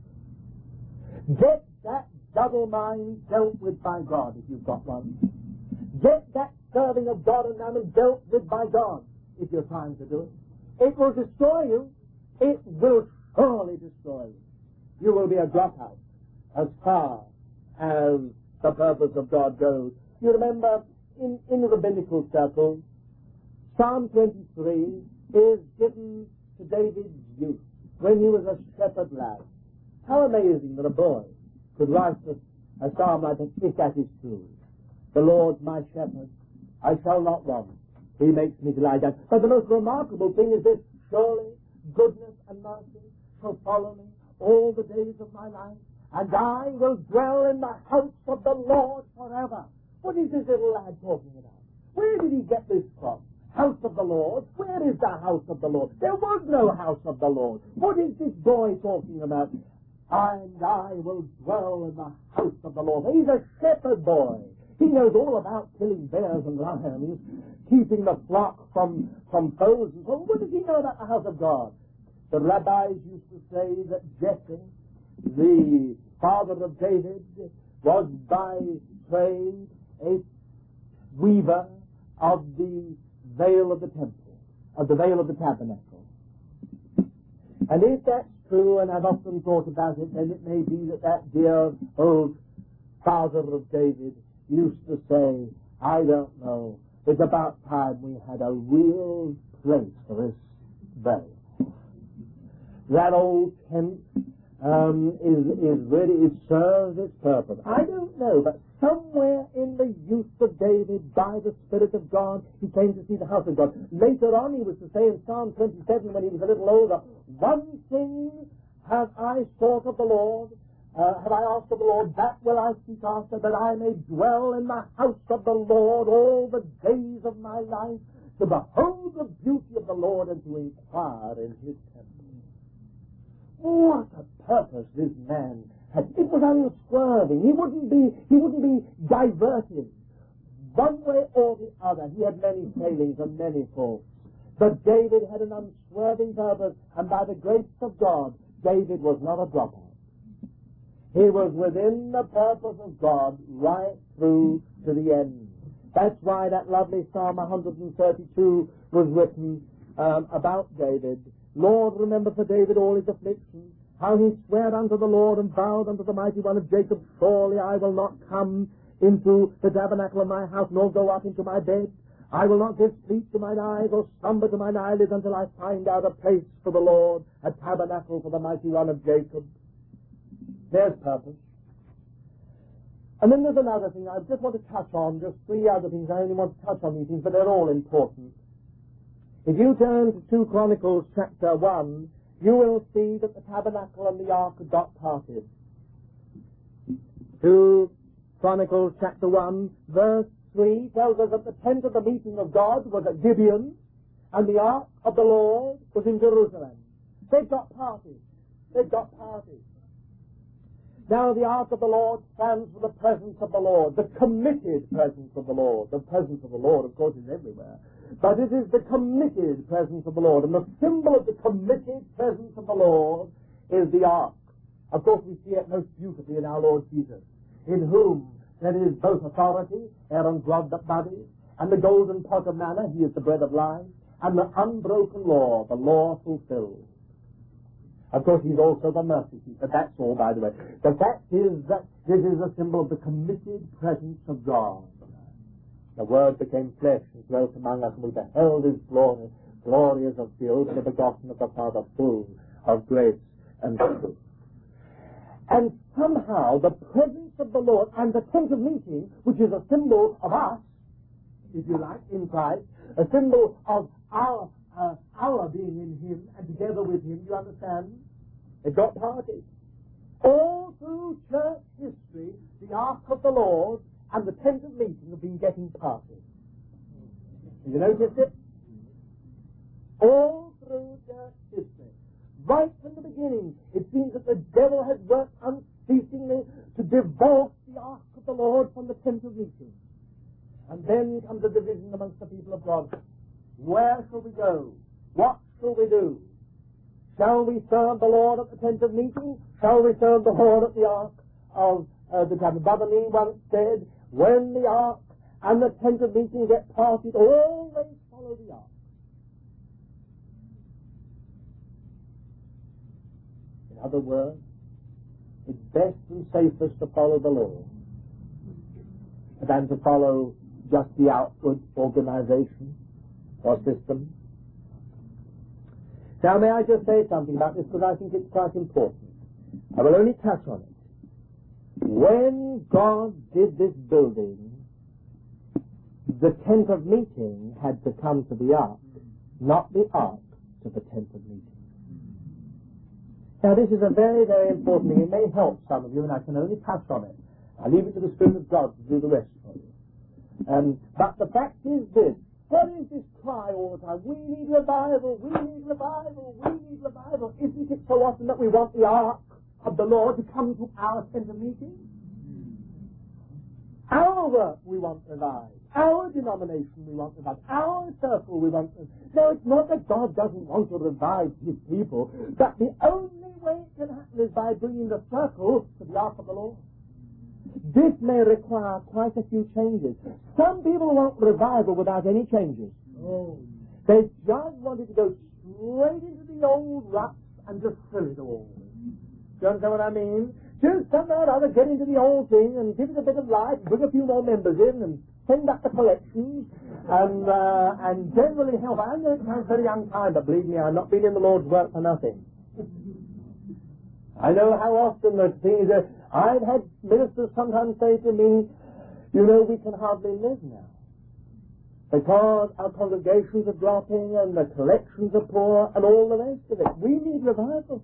Get that double mind dealt with by God if you've got one. Get that serving of God and mammon dealt with by God if you're trying to do it. It will destroy you. It will surely destroy you. You will be a dropout as far as the purpose of God goes. You remember, in, in the rabbinical circle, Psalm twenty-three is given to David's youth when he was a shepherd lad. How amazing that a boy could write a, a psalm like that, if that is true. The Lord's my shepherd, I shall not want. He makes me to lie down. But the most remarkable thing is this: surely goodness and mercy shall follow me all the days of my life, and I will dwell in the house of the Lord forever. What is this little lad talking about? Where did he get this from? House of the Lord? Where is the house of the Lord? There was no house of the Lord. What is this boy talking about? And I will dwell in the house of the Lord. He's a shepherd boy. He knows all about killing bears and lions, keeping the flock from, from foes and so on. What does he know about the house of God? The rabbis used to say that Jesse, the father of David, was by trade a weaver of the veil of the temple, of the veil of the tabernacle. And if that's true, and I've often thought about it, then it may be that that dear old father of David used to say, I don't know, it's about time we had a real place for this veil. That old tent um, is, is really, it serves its purpose. I don't know, but somewhere in the youth of David, by the Spirit of God, he came to see the house of God. Later on, he was to say in Psalm twenty-seven, when he was a little older, one thing have I sought of the Lord, uh, have I asked of the Lord, that will I seek after, that I may dwell in the house of the Lord all the days of my life, to behold the beauty of the Lord and to inquire in his temple. What a purpose this man had. It was unswerving. He wouldn't be, he wouldn't be diverted one way or the other. He had many failings and many faults. But David had an unswerving purpose, and by the grace of God, David was not a dropout. He was within the purpose of God right through to the end. That's why that lovely Psalm one thirty-two was written um, about David. Lord, remember for David all his afflictions, how he sware unto the Lord and vowed unto the mighty one of Jacob, surely I will not come into the tabernacle of my house, nor go up into my bed. I will not give sleep to mine eyes, or slumber to mine eyelids, until I find out a place for the Lord, a tabernacle for the mighty one of Jacob. There's purpose. And then there's another thing I just want to touch on, just three other things. I only want to touch on these things, but they're all important. If you turn to Second Chronicles chapter one, you will see that the tabernacle and the ark got parted. Second Chronicles chapter one, verse three tells us that the tent of the meeting of God was at Gibeon, and the ark of the Lord was in Jerusalem. They've got parted. They've got parted. Now the ark of the Lord stands for the presence of the Lord, the committed presence of the Lord. The presence of the Lord, of course, is everywhere. But it is the committed presence of the Lord. And the symbol of the committed presence of the Lord is the ark. Of course, we see it most beautifully in our Lord Jesus, in whom there is both authority, Aaron's rod that budded, and the golden pot of manna, he is the bread of life, and the unbroken law, the law fulfilled. Of course, he's also the mercy seat, but that's all, by the way. The fact is that this is a symbol of the committed presence of God. The Word became flesh and dwelt among us, and we beheld his glory, glory as of the only begotten of the Father, full of grace and truth. And somehow the presence of the Lord and the tent of meeting, which is a symbol of us, if you like, in Christ, a symbol of our uh, our being in Him and together with Him, you understand? It got parties. All through church history, the Ark of the Lord and the tent of meeting have been getting parties. Have you noticed it? All through church history. Right from the beginning, it seems that the devil has worked unceasingly to divorce the Ark of the Lord from the tent of meeting. And then comes a division amongst the people of God. Where shall we go? What shall we do? Shall we serve the Lord at the tent of meeting? Shall we serve the Lord at the Ark of uh, the tabernacle? Brother Lee once said, when the Ark and the tent of meeting get parted, always follow the Ark. In other words, it's best and safest to follow the Lord than to follow just the outward organization or system. Now, may I just say something about this, because I think it's quite important. I will only touch on it. When God did this building, the tent of meeting had to come to the ark, not the ark to the tent of meeting. Now, this is a very, very important thing. It may help some of you, and I can only touch on it. I leave it to the Spirit of God to do the rest for you. Um, but the fact is this. What is this cry all the time? We need revival, we need revival, we need revival. Isn't it so often that we want the ark of the Lord to come to our tent of meeting? Our work we want revived. Our denomination we want revived. Our circle we want revived. No, it's not that God doesn't want to revive His people, but the only way it can happen is by bringing the circle to the ark of the Lord. This may require quite a few changes. Some people want revival without any changes. Oh. They just wanted to go straight into the old ruts and just fill it all. Do you understand what I mean? Just somehow or other get into the old thing and give it a bit of life, bring a few more members in and send up the collections and uh, and generally help. I know it sounds very unkind, but believe me, I've not been in the Lord's work for nothing. I know how often the thing is that I've had ministers sometimes say to me, you know, we can hardly live now because our congregations are dropping and the collections are poor and all the rest of it. We need revival.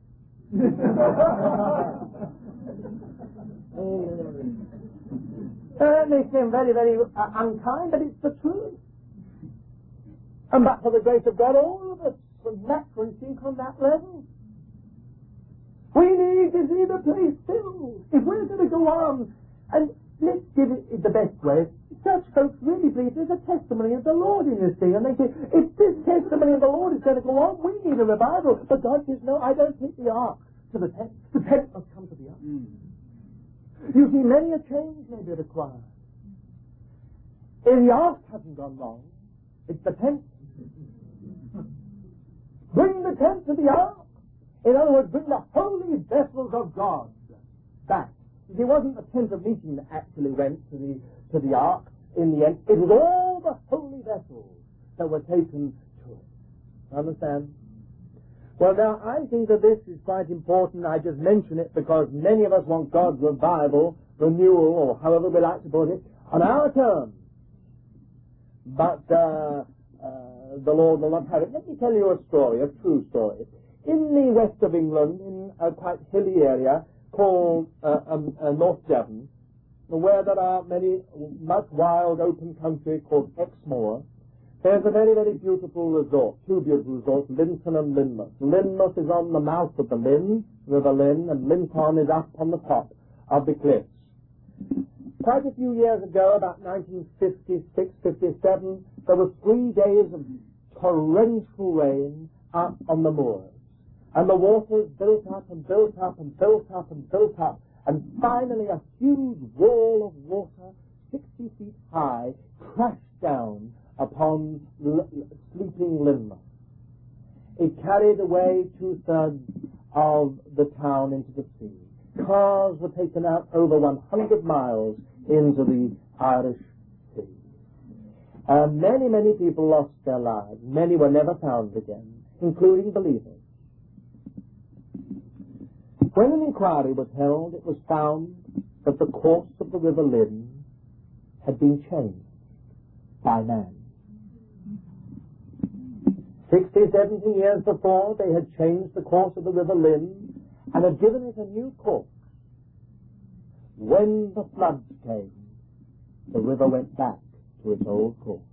That may seem very, very uh, unkind, but it's the truth. And but for the grace of God, all of us naturally think on that level. We need to see the place filled. If we're going to go on, and let's give it the best way, such folks really believe there's a testimony of the Lord in this thing, and they say, if this testimony of the Lord is going to go on, we need a revival. But God says, no, I don't take the ark to the tent. The tent must come to the ark. Mm. You see, many a change may be required. If the ark hasn't gone wrong, it's the tent. Bring the tent to the ark. In other words, bring the holy vessels of God back. It wasn't the tent of meeting that actually went to the to the ark in the end. It was all the holy vessels that were taken to it. Understand? Well, now, I think that this is quite important. I just mention it because many of us want God's revival, renewal, or however we like to put it, on our terms. But uh, uh, the Lord will not have it. Let me tell you a story, a true story. In the west of England, in a quite hilly area called uh, um, uh, North Devon, where there are many, much wild open country called Exmoor, there's a very, very beautiful resort, two beautiful resorts, Linton and Lynmouth. Lynmouth is on the mouth of the Lynn, River Lynn, and Linton is up on the top of the cliffs. Quite a few years ago, about nineteen fifty-six, fifty-seven, there were three days of torrential rain up on the moors. And the waters built up and built up and built up and built up. And finally a huge wall of water, sixty feet high, crashed down upon l- sleeping Lynmouth. It carried away two-thirds of the town into the sea. Cars were taken out over one hundred miles into the Irish Sea. Uh, many, many people lost their lives. Many were never found again, including believers. When an inquiry was held, it was found that the course of the River Lynn had been changed by man. Sixty, seventy years before, they had changed the course of the River Lynn and had given it a new course. When the floods came, the river went back to its old course.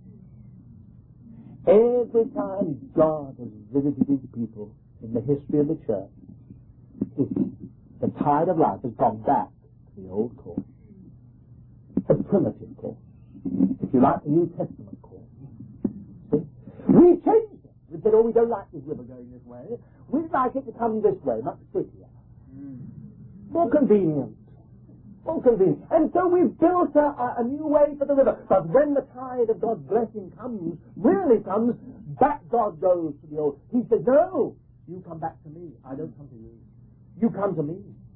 Every time God has visited his people in the history of the church, the tide of life has gone back to the old course. The primitive course. If you like, the New Testament course. See? We changed it. We said, oh, we don't like this river going this way. We'd like it to come this way, much prettier. More convenient. More convenient. And so we've built a, a, a new way for the river. But when the tide of God's blessing comes, really comes, back God goes to the old. He says, no, you come back to me. I don't come to you. You come to me.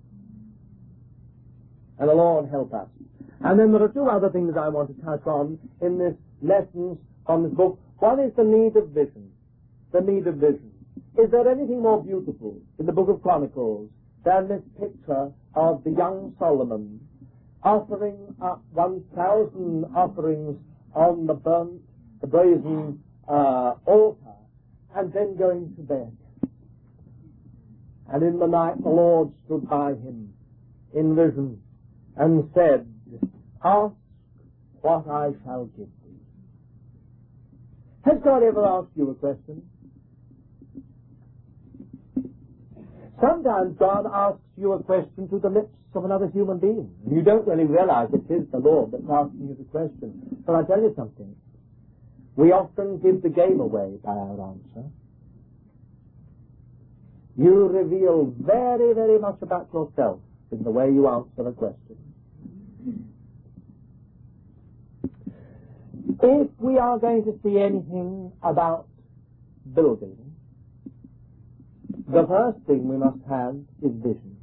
And the Lord help us. And then there are two other things I want to touch on in this lessons from this book. One is the need of vision. The need of vision. Is there anything more beautiful in the book of Chronicles than this picture of the young Solomon offering up one thousand offerings on the burnt, the brazen uh, altar, and then going to bed? And in the night the Lord stood by him in vision and said, ask what I shall give thee. Has God ever asked you a question? Sometimes God asks you a question through the lips of another human being. You don't really realize it is the Lord that's asking you the question. But I tell you something. We often give the game away by our answer. You reveal very, very much about yourself in the way you answer a question. If we are going to see anything about building, the first thing we must have is vision.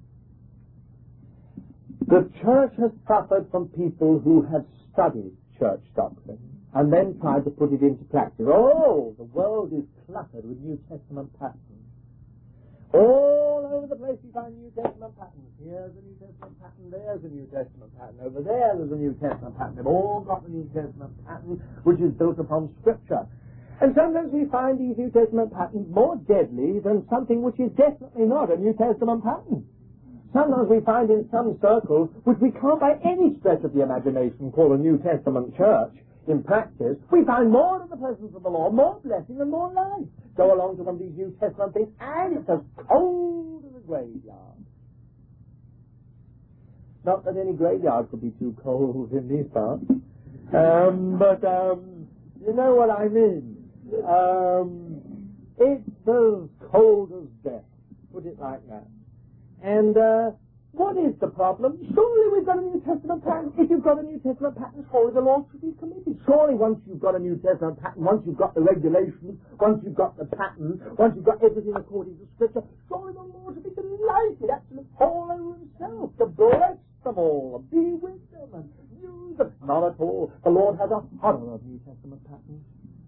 The church has suffered from people who have studied church doctrine and then tried to put it into practice. Oh, the world is cluttered with New Testament patterns. All over the place you find New Testament patterns. Here's a New Testament pattern, there's a New Testament pattern, over there there's a New Testament pattern. They've all got the New Testament pattern which is built upon Scripture. And sometimes we find these New Testament patterns more deadly than something which is definitely not a New Testament pattern. Sometimes we find in some circles, which we can't by any stretch of the imagination call a New Testament church, in practice, we find more of the presence of the Lord, more blessing and more life. Go along to one of these New Testament things, and it's as cold as a graveyard. Not that any graveyard could be too cold in these parts, um, but um, you know what I mean. Um, it's as cold as death, put it like that. And uh, what is the problem? Surely we've got a New Testament pattern. If you've got a New Testament pattern, surely the Lord should be committed. Surely once you've got a New Testament pattern, once you've got the regulations, once you've got the pattern, once you've got everything according to Scripture, surely the Lord should be delighted, actually all over himself, to bless them all, and be with them, and use them. Not at all. The Lord has a horror of New Testament patterns.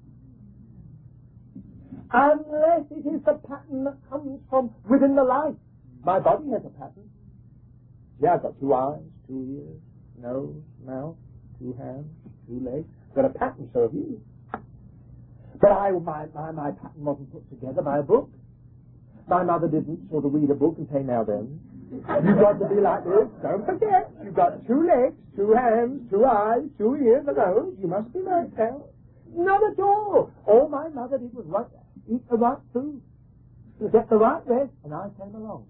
Unless it is the pattern that comes from within the life. My body has a pattern. Yeah, I've got two eyes, two ears, nose, mouth, two hands, two legs. Got a pattern, so have you. But I, my, my, my pattern wasn't put together by a book. My mother didn't sort of read a book and say, now then, you've got to be like this. Don't forget, you've got two legs, two hands, two eyes, two ears, a nose. You must be right now. Not at all. All my mother did was right, eat the right food, get the right rest, and I came along.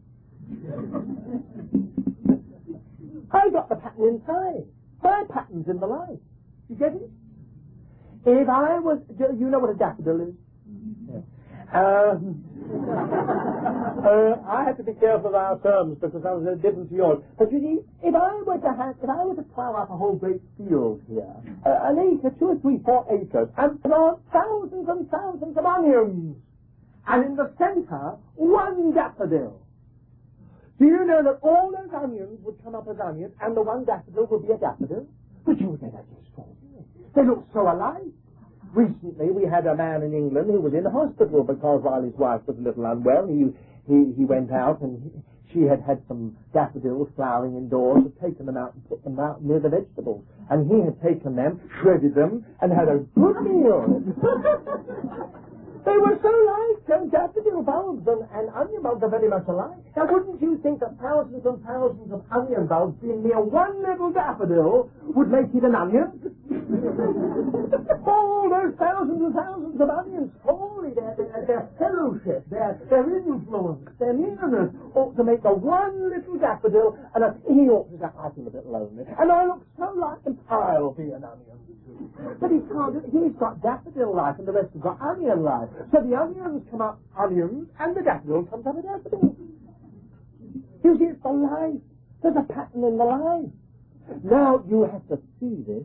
I got the pattern inside. My pattern's in the life. You get it? If I was, you know what a daffodil is? Yeah. Um, uh, I have to be careful of our terms because I was a different to yours. But you see, if I were to have, if I were to plough up a whole great field here, uh, an acre, two or three, four acres, and plant thousands and thousands of onions, and in the centre, one daffodil. Do you know that all those onions would come up as onions, and the one daffodil would be a daffodil? But you would say that's extraordinary. They look so alike. Recently, we had a man in England who was in the hospital because while his wife was a little unwell, he he, he went out and he, she had had some daffodils flowering indoors, had taken them out and put them out near the vegetables. And he had taken them, shredded them, and had a good meal. They were so like, so daffodil bulbs and, and onion bulbs are very much alike. Now, wouldn't you think that thousands and thousands of onion bulbs being near one little daffodil would make it an onion? All those thousands and thousands of onions, holy, their, their, their fellowship, their, their influence, their nearness ought to make the one little daffodil, and a, he ought to say, I feel a bit lonely. And I look so like him, I'll be an onion too. But he can't, he's got daffodil life and the rest have got onion life. So the onions come up onions, and the daffodil comes up a daffodil. You see, it's the life. There's a pattern in the life. Now, you have to see this.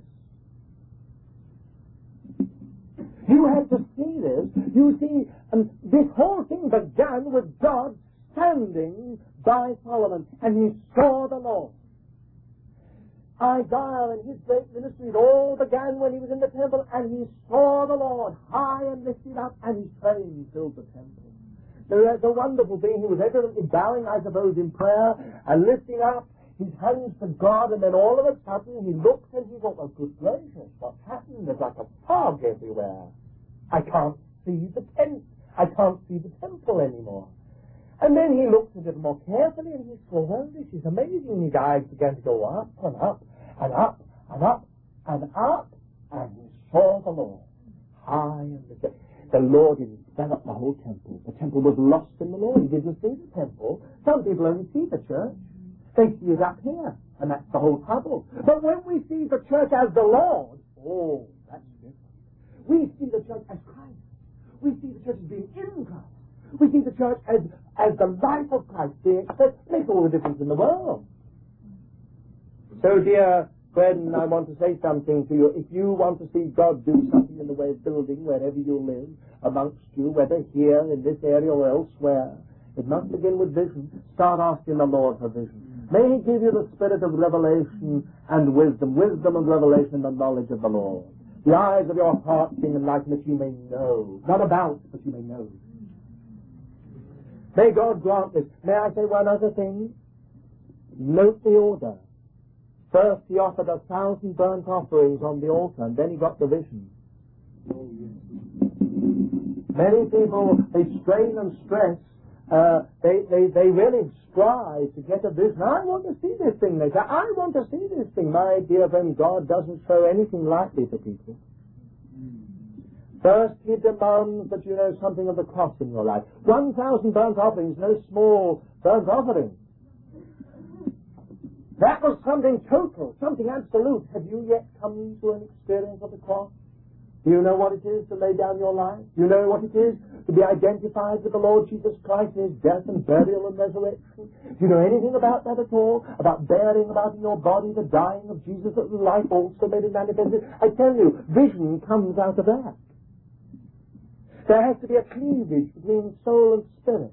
You have to see this. You see, um, this whole thing began with God standing by Solomon, and he saw the Lord. Isaiah and his great ministry, it all began when he was in the temple, and he saw the Lord high and lifted up, and his fame filled the temple. There is a wonderful thing. He was evidently bowing, I suppose, in prayer, and lifting up his hands to God, and then all of a sudden he looked and he thought, oh, good gracious, what's happened? There's like a fog everywhere. I can't see the tent. I can't see the temple anymore. And then he looked at it more carefully, and he saw, well, this is amazing. His eyes began to go up and up and up and up and up, and he saw the Lord high and lifted. The Lord enveloped the whole temple. The temple was lost in the Lord. He didn't see the temple. Some people only see the church. They see it up here, and that's the whole trouble. But when we see the church as the Lord, oh, that's different. We see the church as Christ. We see the church as being in Christ. We see the church as, as the life of Christ being expressed. It makes all the difference in the world. So, dear friend, I want to say something to you. If you want to see God do something in the way of building wherever you live, amongst you, whether here, in this area, or elsewhere, it must begin with vision. Start asking the Lord for vision. May He give you the spirit of revelation and wisdom, wisdom and revelation and the knowledge of the Lord. The eyes of your heart being enlightened that you may know. Not about, but you may know. May God grant this. May I say one other thing? Note the order. First he offered a thousand burnt offerings on the altar, and then he got the vision. Many people, they strain and stress, uh, they, they, they really strive to get a vision. I want to see this thing. They say, I want to see this thing. My dear friend, God doesn't show anything lightly to people. First, he demands that you know something of the cross in your life. One thousand burnt offerings, no small burnt offering. That was something total, something absolute. Have you yet come to an experience of the cross? Do you know what it is to lay down your life? Do you know what it is to be identified with the Lord Jesus Christ in His death and burial and resurrection? Do you know anything about that at all? About bearing about in your body the dying of Jesus, that life also may be manifested? I tell you, vision comes out of that. There has to be a cleavage between soul and spirit,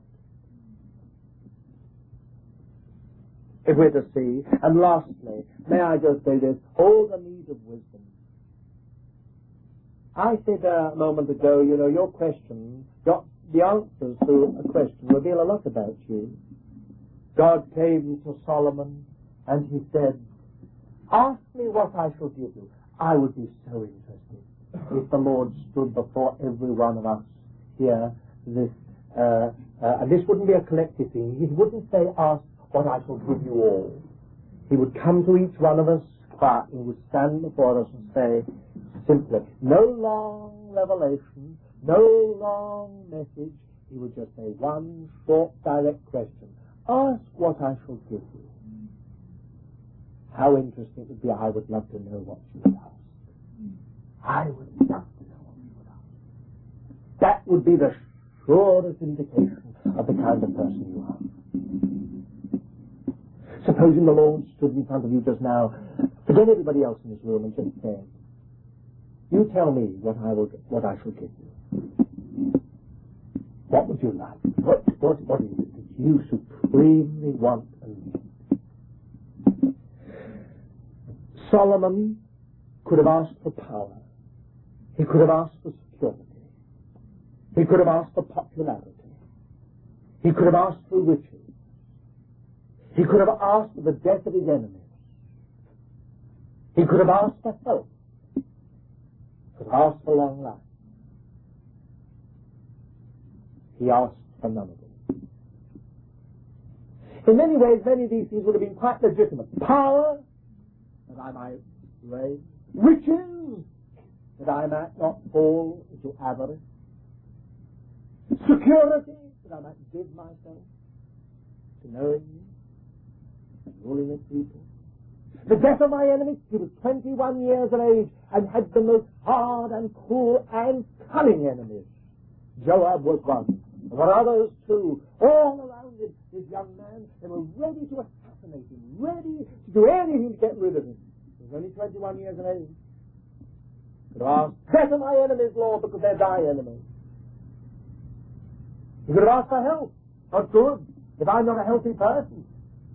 if we're to see. And lastly, may I just say this, all the need of wisdom. I said a moment ago, you know, your question, your, the answers to a question reveal a lot about you. God came to Solomon and he said, ask me what I shall give you. I would be so interested if the Lord stood before every one of us here, this, uh, uh, and this wouldn't be a collective thing. He wouldn't say, ask what I shall give you all. He would come to each one of us, but he would stand before us and say, simply, no long revelation, no long message. He would just say one short, direct question. Ask what I shall give you. How interesting it would be. I would love to know what you would ask. I would love to know what you would ask. That would be the surest indication of the kind of person you are. Supposing the Lord stood in front of you just now, forget everybody else in this room and just said, you tell me what I will, what I shall give you. What would you like? What, what, what is it that you supremely want and need? Solomon could have asked for power. He could have asked for security. He could have asked for popularity. He could have asked for riches. He could have asked for the death of his enemies. He could have asked for help. He could have asked for long life. He asked for none of them. In many ways, many of these things would have been quite legitimate. Power, that I might reign. Riches, that I might not fall into avarice. Security, that I might give myself to knowing you and ruling his people. The death of my enemy. He was twenty-one years of age and had the most hard and cruel and cunning enemies. Joab was one. There were others too, all around him. This young man, they were ready to assassinate him, ready to do anything to get rid of him. He was only twenty-one years of age. He could have asked, death of my enemies, Lord, because they're thy enemies. He could have asked for help. Not good, if I'm not a healthy person.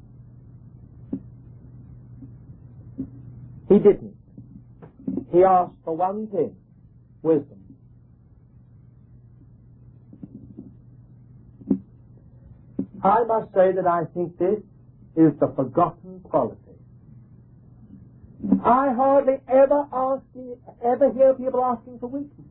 He didn't. He asked for one thing, wisdom. I must say that I think this is the forgotten quality. I hardly ever ask, ever hear people asking for wisdom.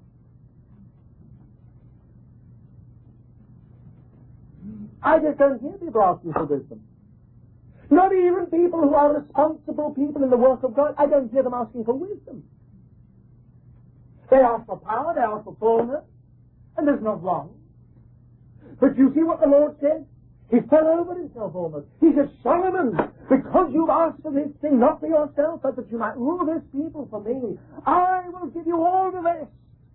I just don't hear people asking for wisdom. Not even people who are responsible people in the work of God. I don't hear them asking for wisdom. They ask for power, they ask for fullness, and there's not wrong. But you see what the Lord said? He fell over himself almost. He said, Solomon, because you've asked for this thing, not for yourself, but that you might rule this people for me, I will give you all the rest.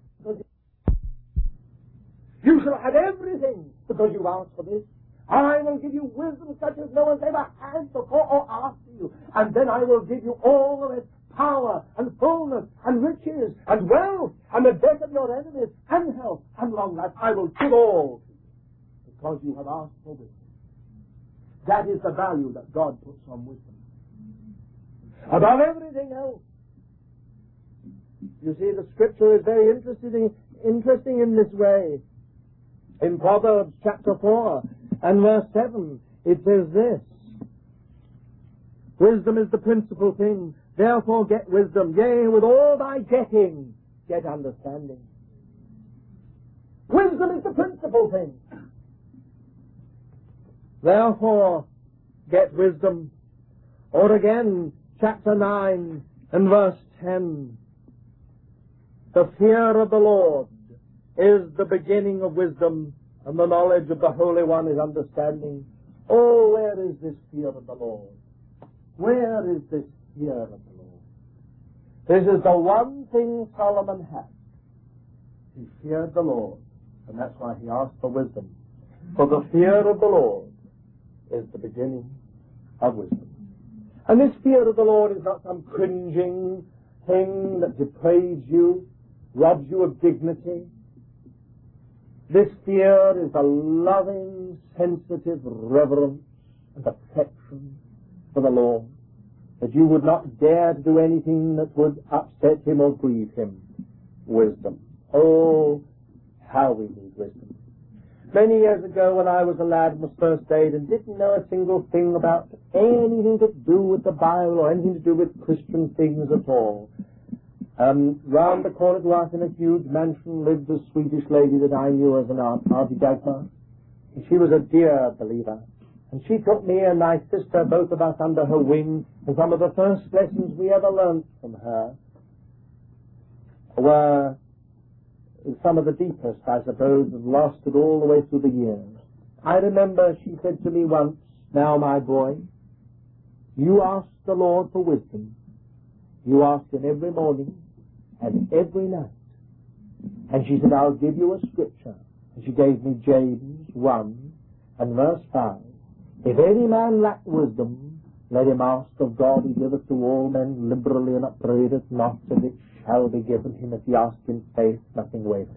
You shall have everything because you've asked for this. I will give you wisdom such as no one's ever had before or after you. And then I will give you all of it, power and fullness and riches and wealth and the death of your enemies and health and long life. I will give all to you because you have asked for wisdom. That is the value that God puts on wisdom. Above everything else. You see, the scripture is very interesting, interesting in this way. In Proverbs chapter four and verse seven, it says this: wisdom is the principal thing, therefore get wisdom. Yea, with all thy getting, get understanding. Wisdom is the principal thing. Therefore, get wisdom. Or again, chapter nine and verse ten. The fear of the Lord is the beginning of wisdom, and the knowledge of the Holy One is understanding. Oh, where is this fear of the Lord? Where is this fear of the Lord? This is the one thing Solomon had. He feared the Lord, and that's why he asked for wisdom. For the fear of the Lord is the beginning of wisdom. And this fear of the Lord is not some cringing thing that depraves you, robs you of dignity. This fear is a loving, sensitive reverence and affection for the Lord, that you would not dare to do anything that would upset him or grieve him. Wisdom. Oh, how we need wisdom. Many years ago, when I was a lad and was first aid and didn't know a single thing about anything to do with the Bible or anything to do with Christian things at all, um, round the corner to us in a huge mansion lived a Swedish lady that I knew as an aunt, Auntie Dagmar. And she was a dear believer. And she took me and my sister, both of us, under her wing, and some of the first lessons we ever learnt from her were some of the deepest, I suppose, that lasted all the way through the years. I remember she said to me once, "Now, my boy, you ask the Lord for wisdom. You ask him every morning and every night." And she said, "I'll give you a scripture." And she gave me James one and verse five. "If any man lack wisdom, let him ask of God, who giveth to all men liberally and upbraideth not, and it shall be given him. If he ask in faith, nothing wavering."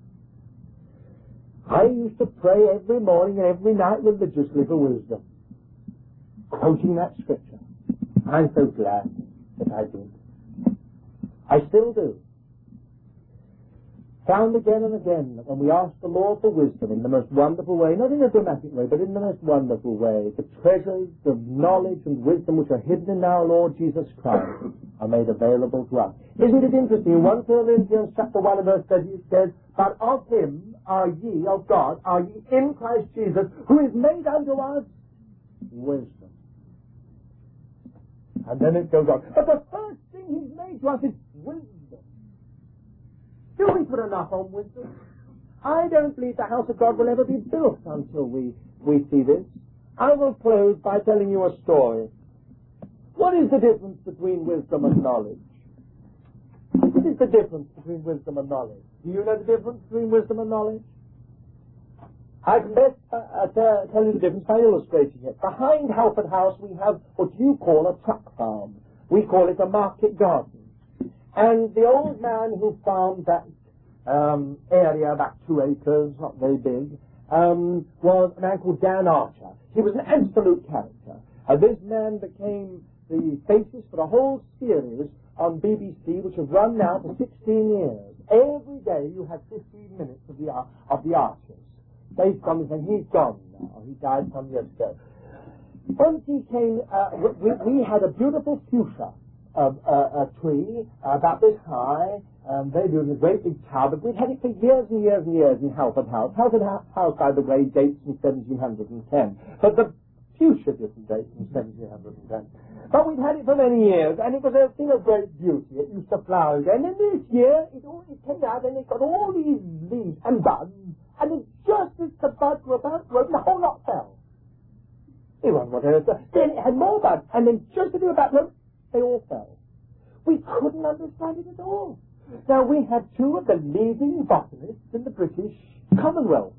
I used to pray every morning and every night religiously for wisdom, quoting that scripture. I'm so glad that I did. I still do. found again and again that when we ask the Lord for wisdom in the most wonderful way, not in a dramatic way, but in the most wonderful way, the treasures of knowledge and wisdom which are hidden in our Lord Jesus Christ are made available to us. Isn't it interesting? In First Corinthians chapter one and verse thirty it says, "But of him are ye, of God, are ye in Christ Jesus, who is made unto us wisdom." And then it goes on. But the first thing he's made to us is wisdom. Do we put enough on wisdom? I don't believe the house of God will ever be built until we, we see this. I will close by telling you a story. What is the difference between wisdom and knowledge? What is the difference between wisdom and knowledge? Do you know the difference between wisdom and knowledge? I can best uh, uh, tell you the difference by illustrating it. Behind Halford House we have what you call a truck farm. We call it a market garden. And the old man who farmed that um, area, about two acres, not very big, um, was a man called Dan Archer. He was an absolute character. Uh, this man became the basis for a whole series on B B C, which has run now for sixteen years. Every day you have fifteen minutes of the, uh, of the Archers. Based on this, and he's gone now. He died some years ago. Once he came, uh, we, we had a beautiful fuchsia. A, a, a tree uh, about this high, um, very beautiful, a great big tub, but we'd had it for years and years and years in Halford House. Halford House, by the way, dates from seventeen ten, but the fuchsia didn't date from seventeen ten. But we'd had it for many years, and it was a thing of great beauty. It used to flower again, and this year it all it came out, and it got all these leaves and buds, and it just as the buds were about to open, the whole lot fell. It wasn't what it was. Then it had more buds, and then just as they were about to open, they all fell. We couldn't understand it at all. Now, we had two of the leading botanists in the British Commonwealth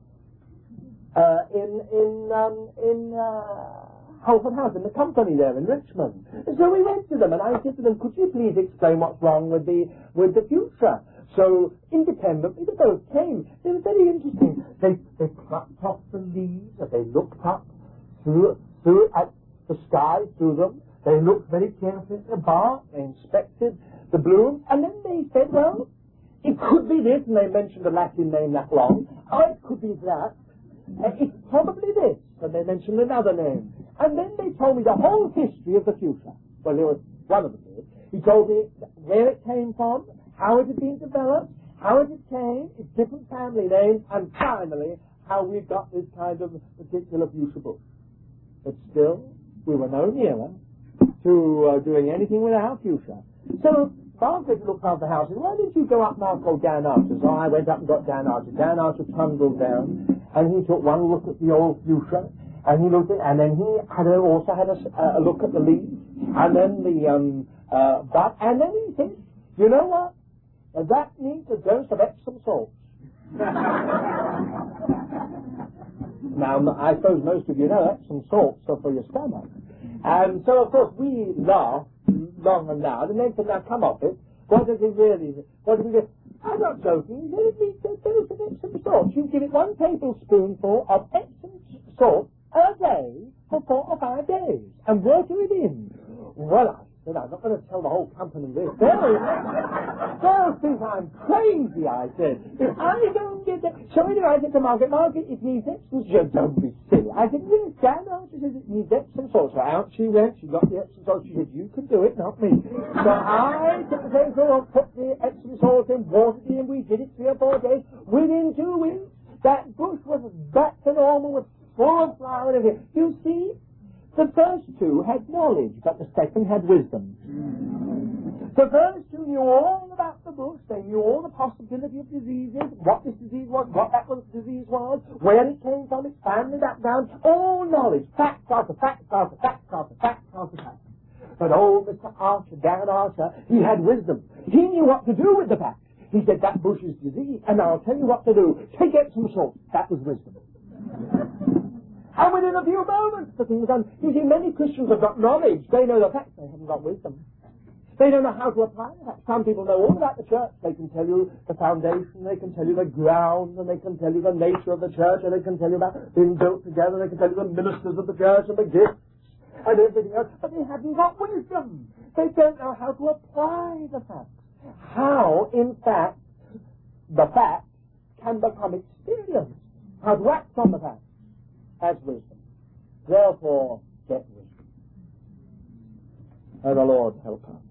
uh, in in um, in uh, Halford House, in the company there in Richmond. And so we went to them, and I said to them, "Could you please explain what's wrong with the with the fuchsia?" So independently, they both came. They were very interesting. They they plucked off the leaves, and they looked up through through at the sky through them. They looked very carefully at the bark, they inspected the bloom, and then they said, well, it could be this, and they mentioned a Latin name that long. Oh, it could be that. Uh, it's probably this, and they mentioned another name. And then they told me the whole history of the fuchsia. Well, there was one of them did. He told me where it came from, how it had been developed, how it came, its different family names, and finally, how we got this kind of particular fuchsia bush. But still, we were no nearer to uh, doing anything with our fuchsia. So Margaret looked after the house and said, "Why didn't you go up now called Dan Archer?" So I went up and got Dan Archer. Dan Archer trundled down, and he took one look at the old fuchsia, and he looked at, and then he had a, also had a, a look at the leaves, and then the um uh but, and then he said, "You know what? That needs a dose of Epsom salts." Now, I suppose most of you know Epsom salts are for your stomach. And so, of course, we laughed long and loud, and then said, "Now, come off it. What does it really, what do we do?" "I'm not joking. Let it be a dose of Epsom salts. You give it one tablespoonful of Epsom salt a day for four or five days, and water it in." Well, I said, "I'm not going to tell the whole company this. They'll, they'll think I'm crazy," I said. "If I don't get that..." So anyway, I said to Margaret, "Margaret, it needs Epsom salt." "Don't be silly." I said, "Yes, Dan Archer says it needs Epsom salt." So out she went, she got the Epsom salt, she said, "You can do it, not me." So I took the table and put the Epsom salt in, watered it in, we did it three or four days. Within two weeks, that bush was back to normal, was full of flower and everything. You see, the first two had knowledge, but the second had wisdom. The first two knew all about the bush, they knew all the possibility of diseases, what this disease was, what that disease was, where it came from, its family background, all knowledge, facts after facts after facts after facts after facts. But old Mister Archer, Dan Archer, he had wisdom. He knew what to do with the facts. He said, "That bush is diseased, and I'll tell you what to do. Take Epsom salt." That was wisdom. And within a few moments, the thing was done. You see, many Christians have got knowledge. They know the facts. They haven't got wisdom. They don't know how to apply that. Some people know all about the church. They can tell you the foundation, they can tell you the ground, and they can tell you the nature of the church, and they can tell you about being built together, they can tell you the ministers of the church and the gifts and everything else. But they haven't got wisdom. They don't know how to apply the facts. How, in fact, the fact can become experience. How to act on the fact as wisdom. Therefore, get wisdom. May the Lord help us.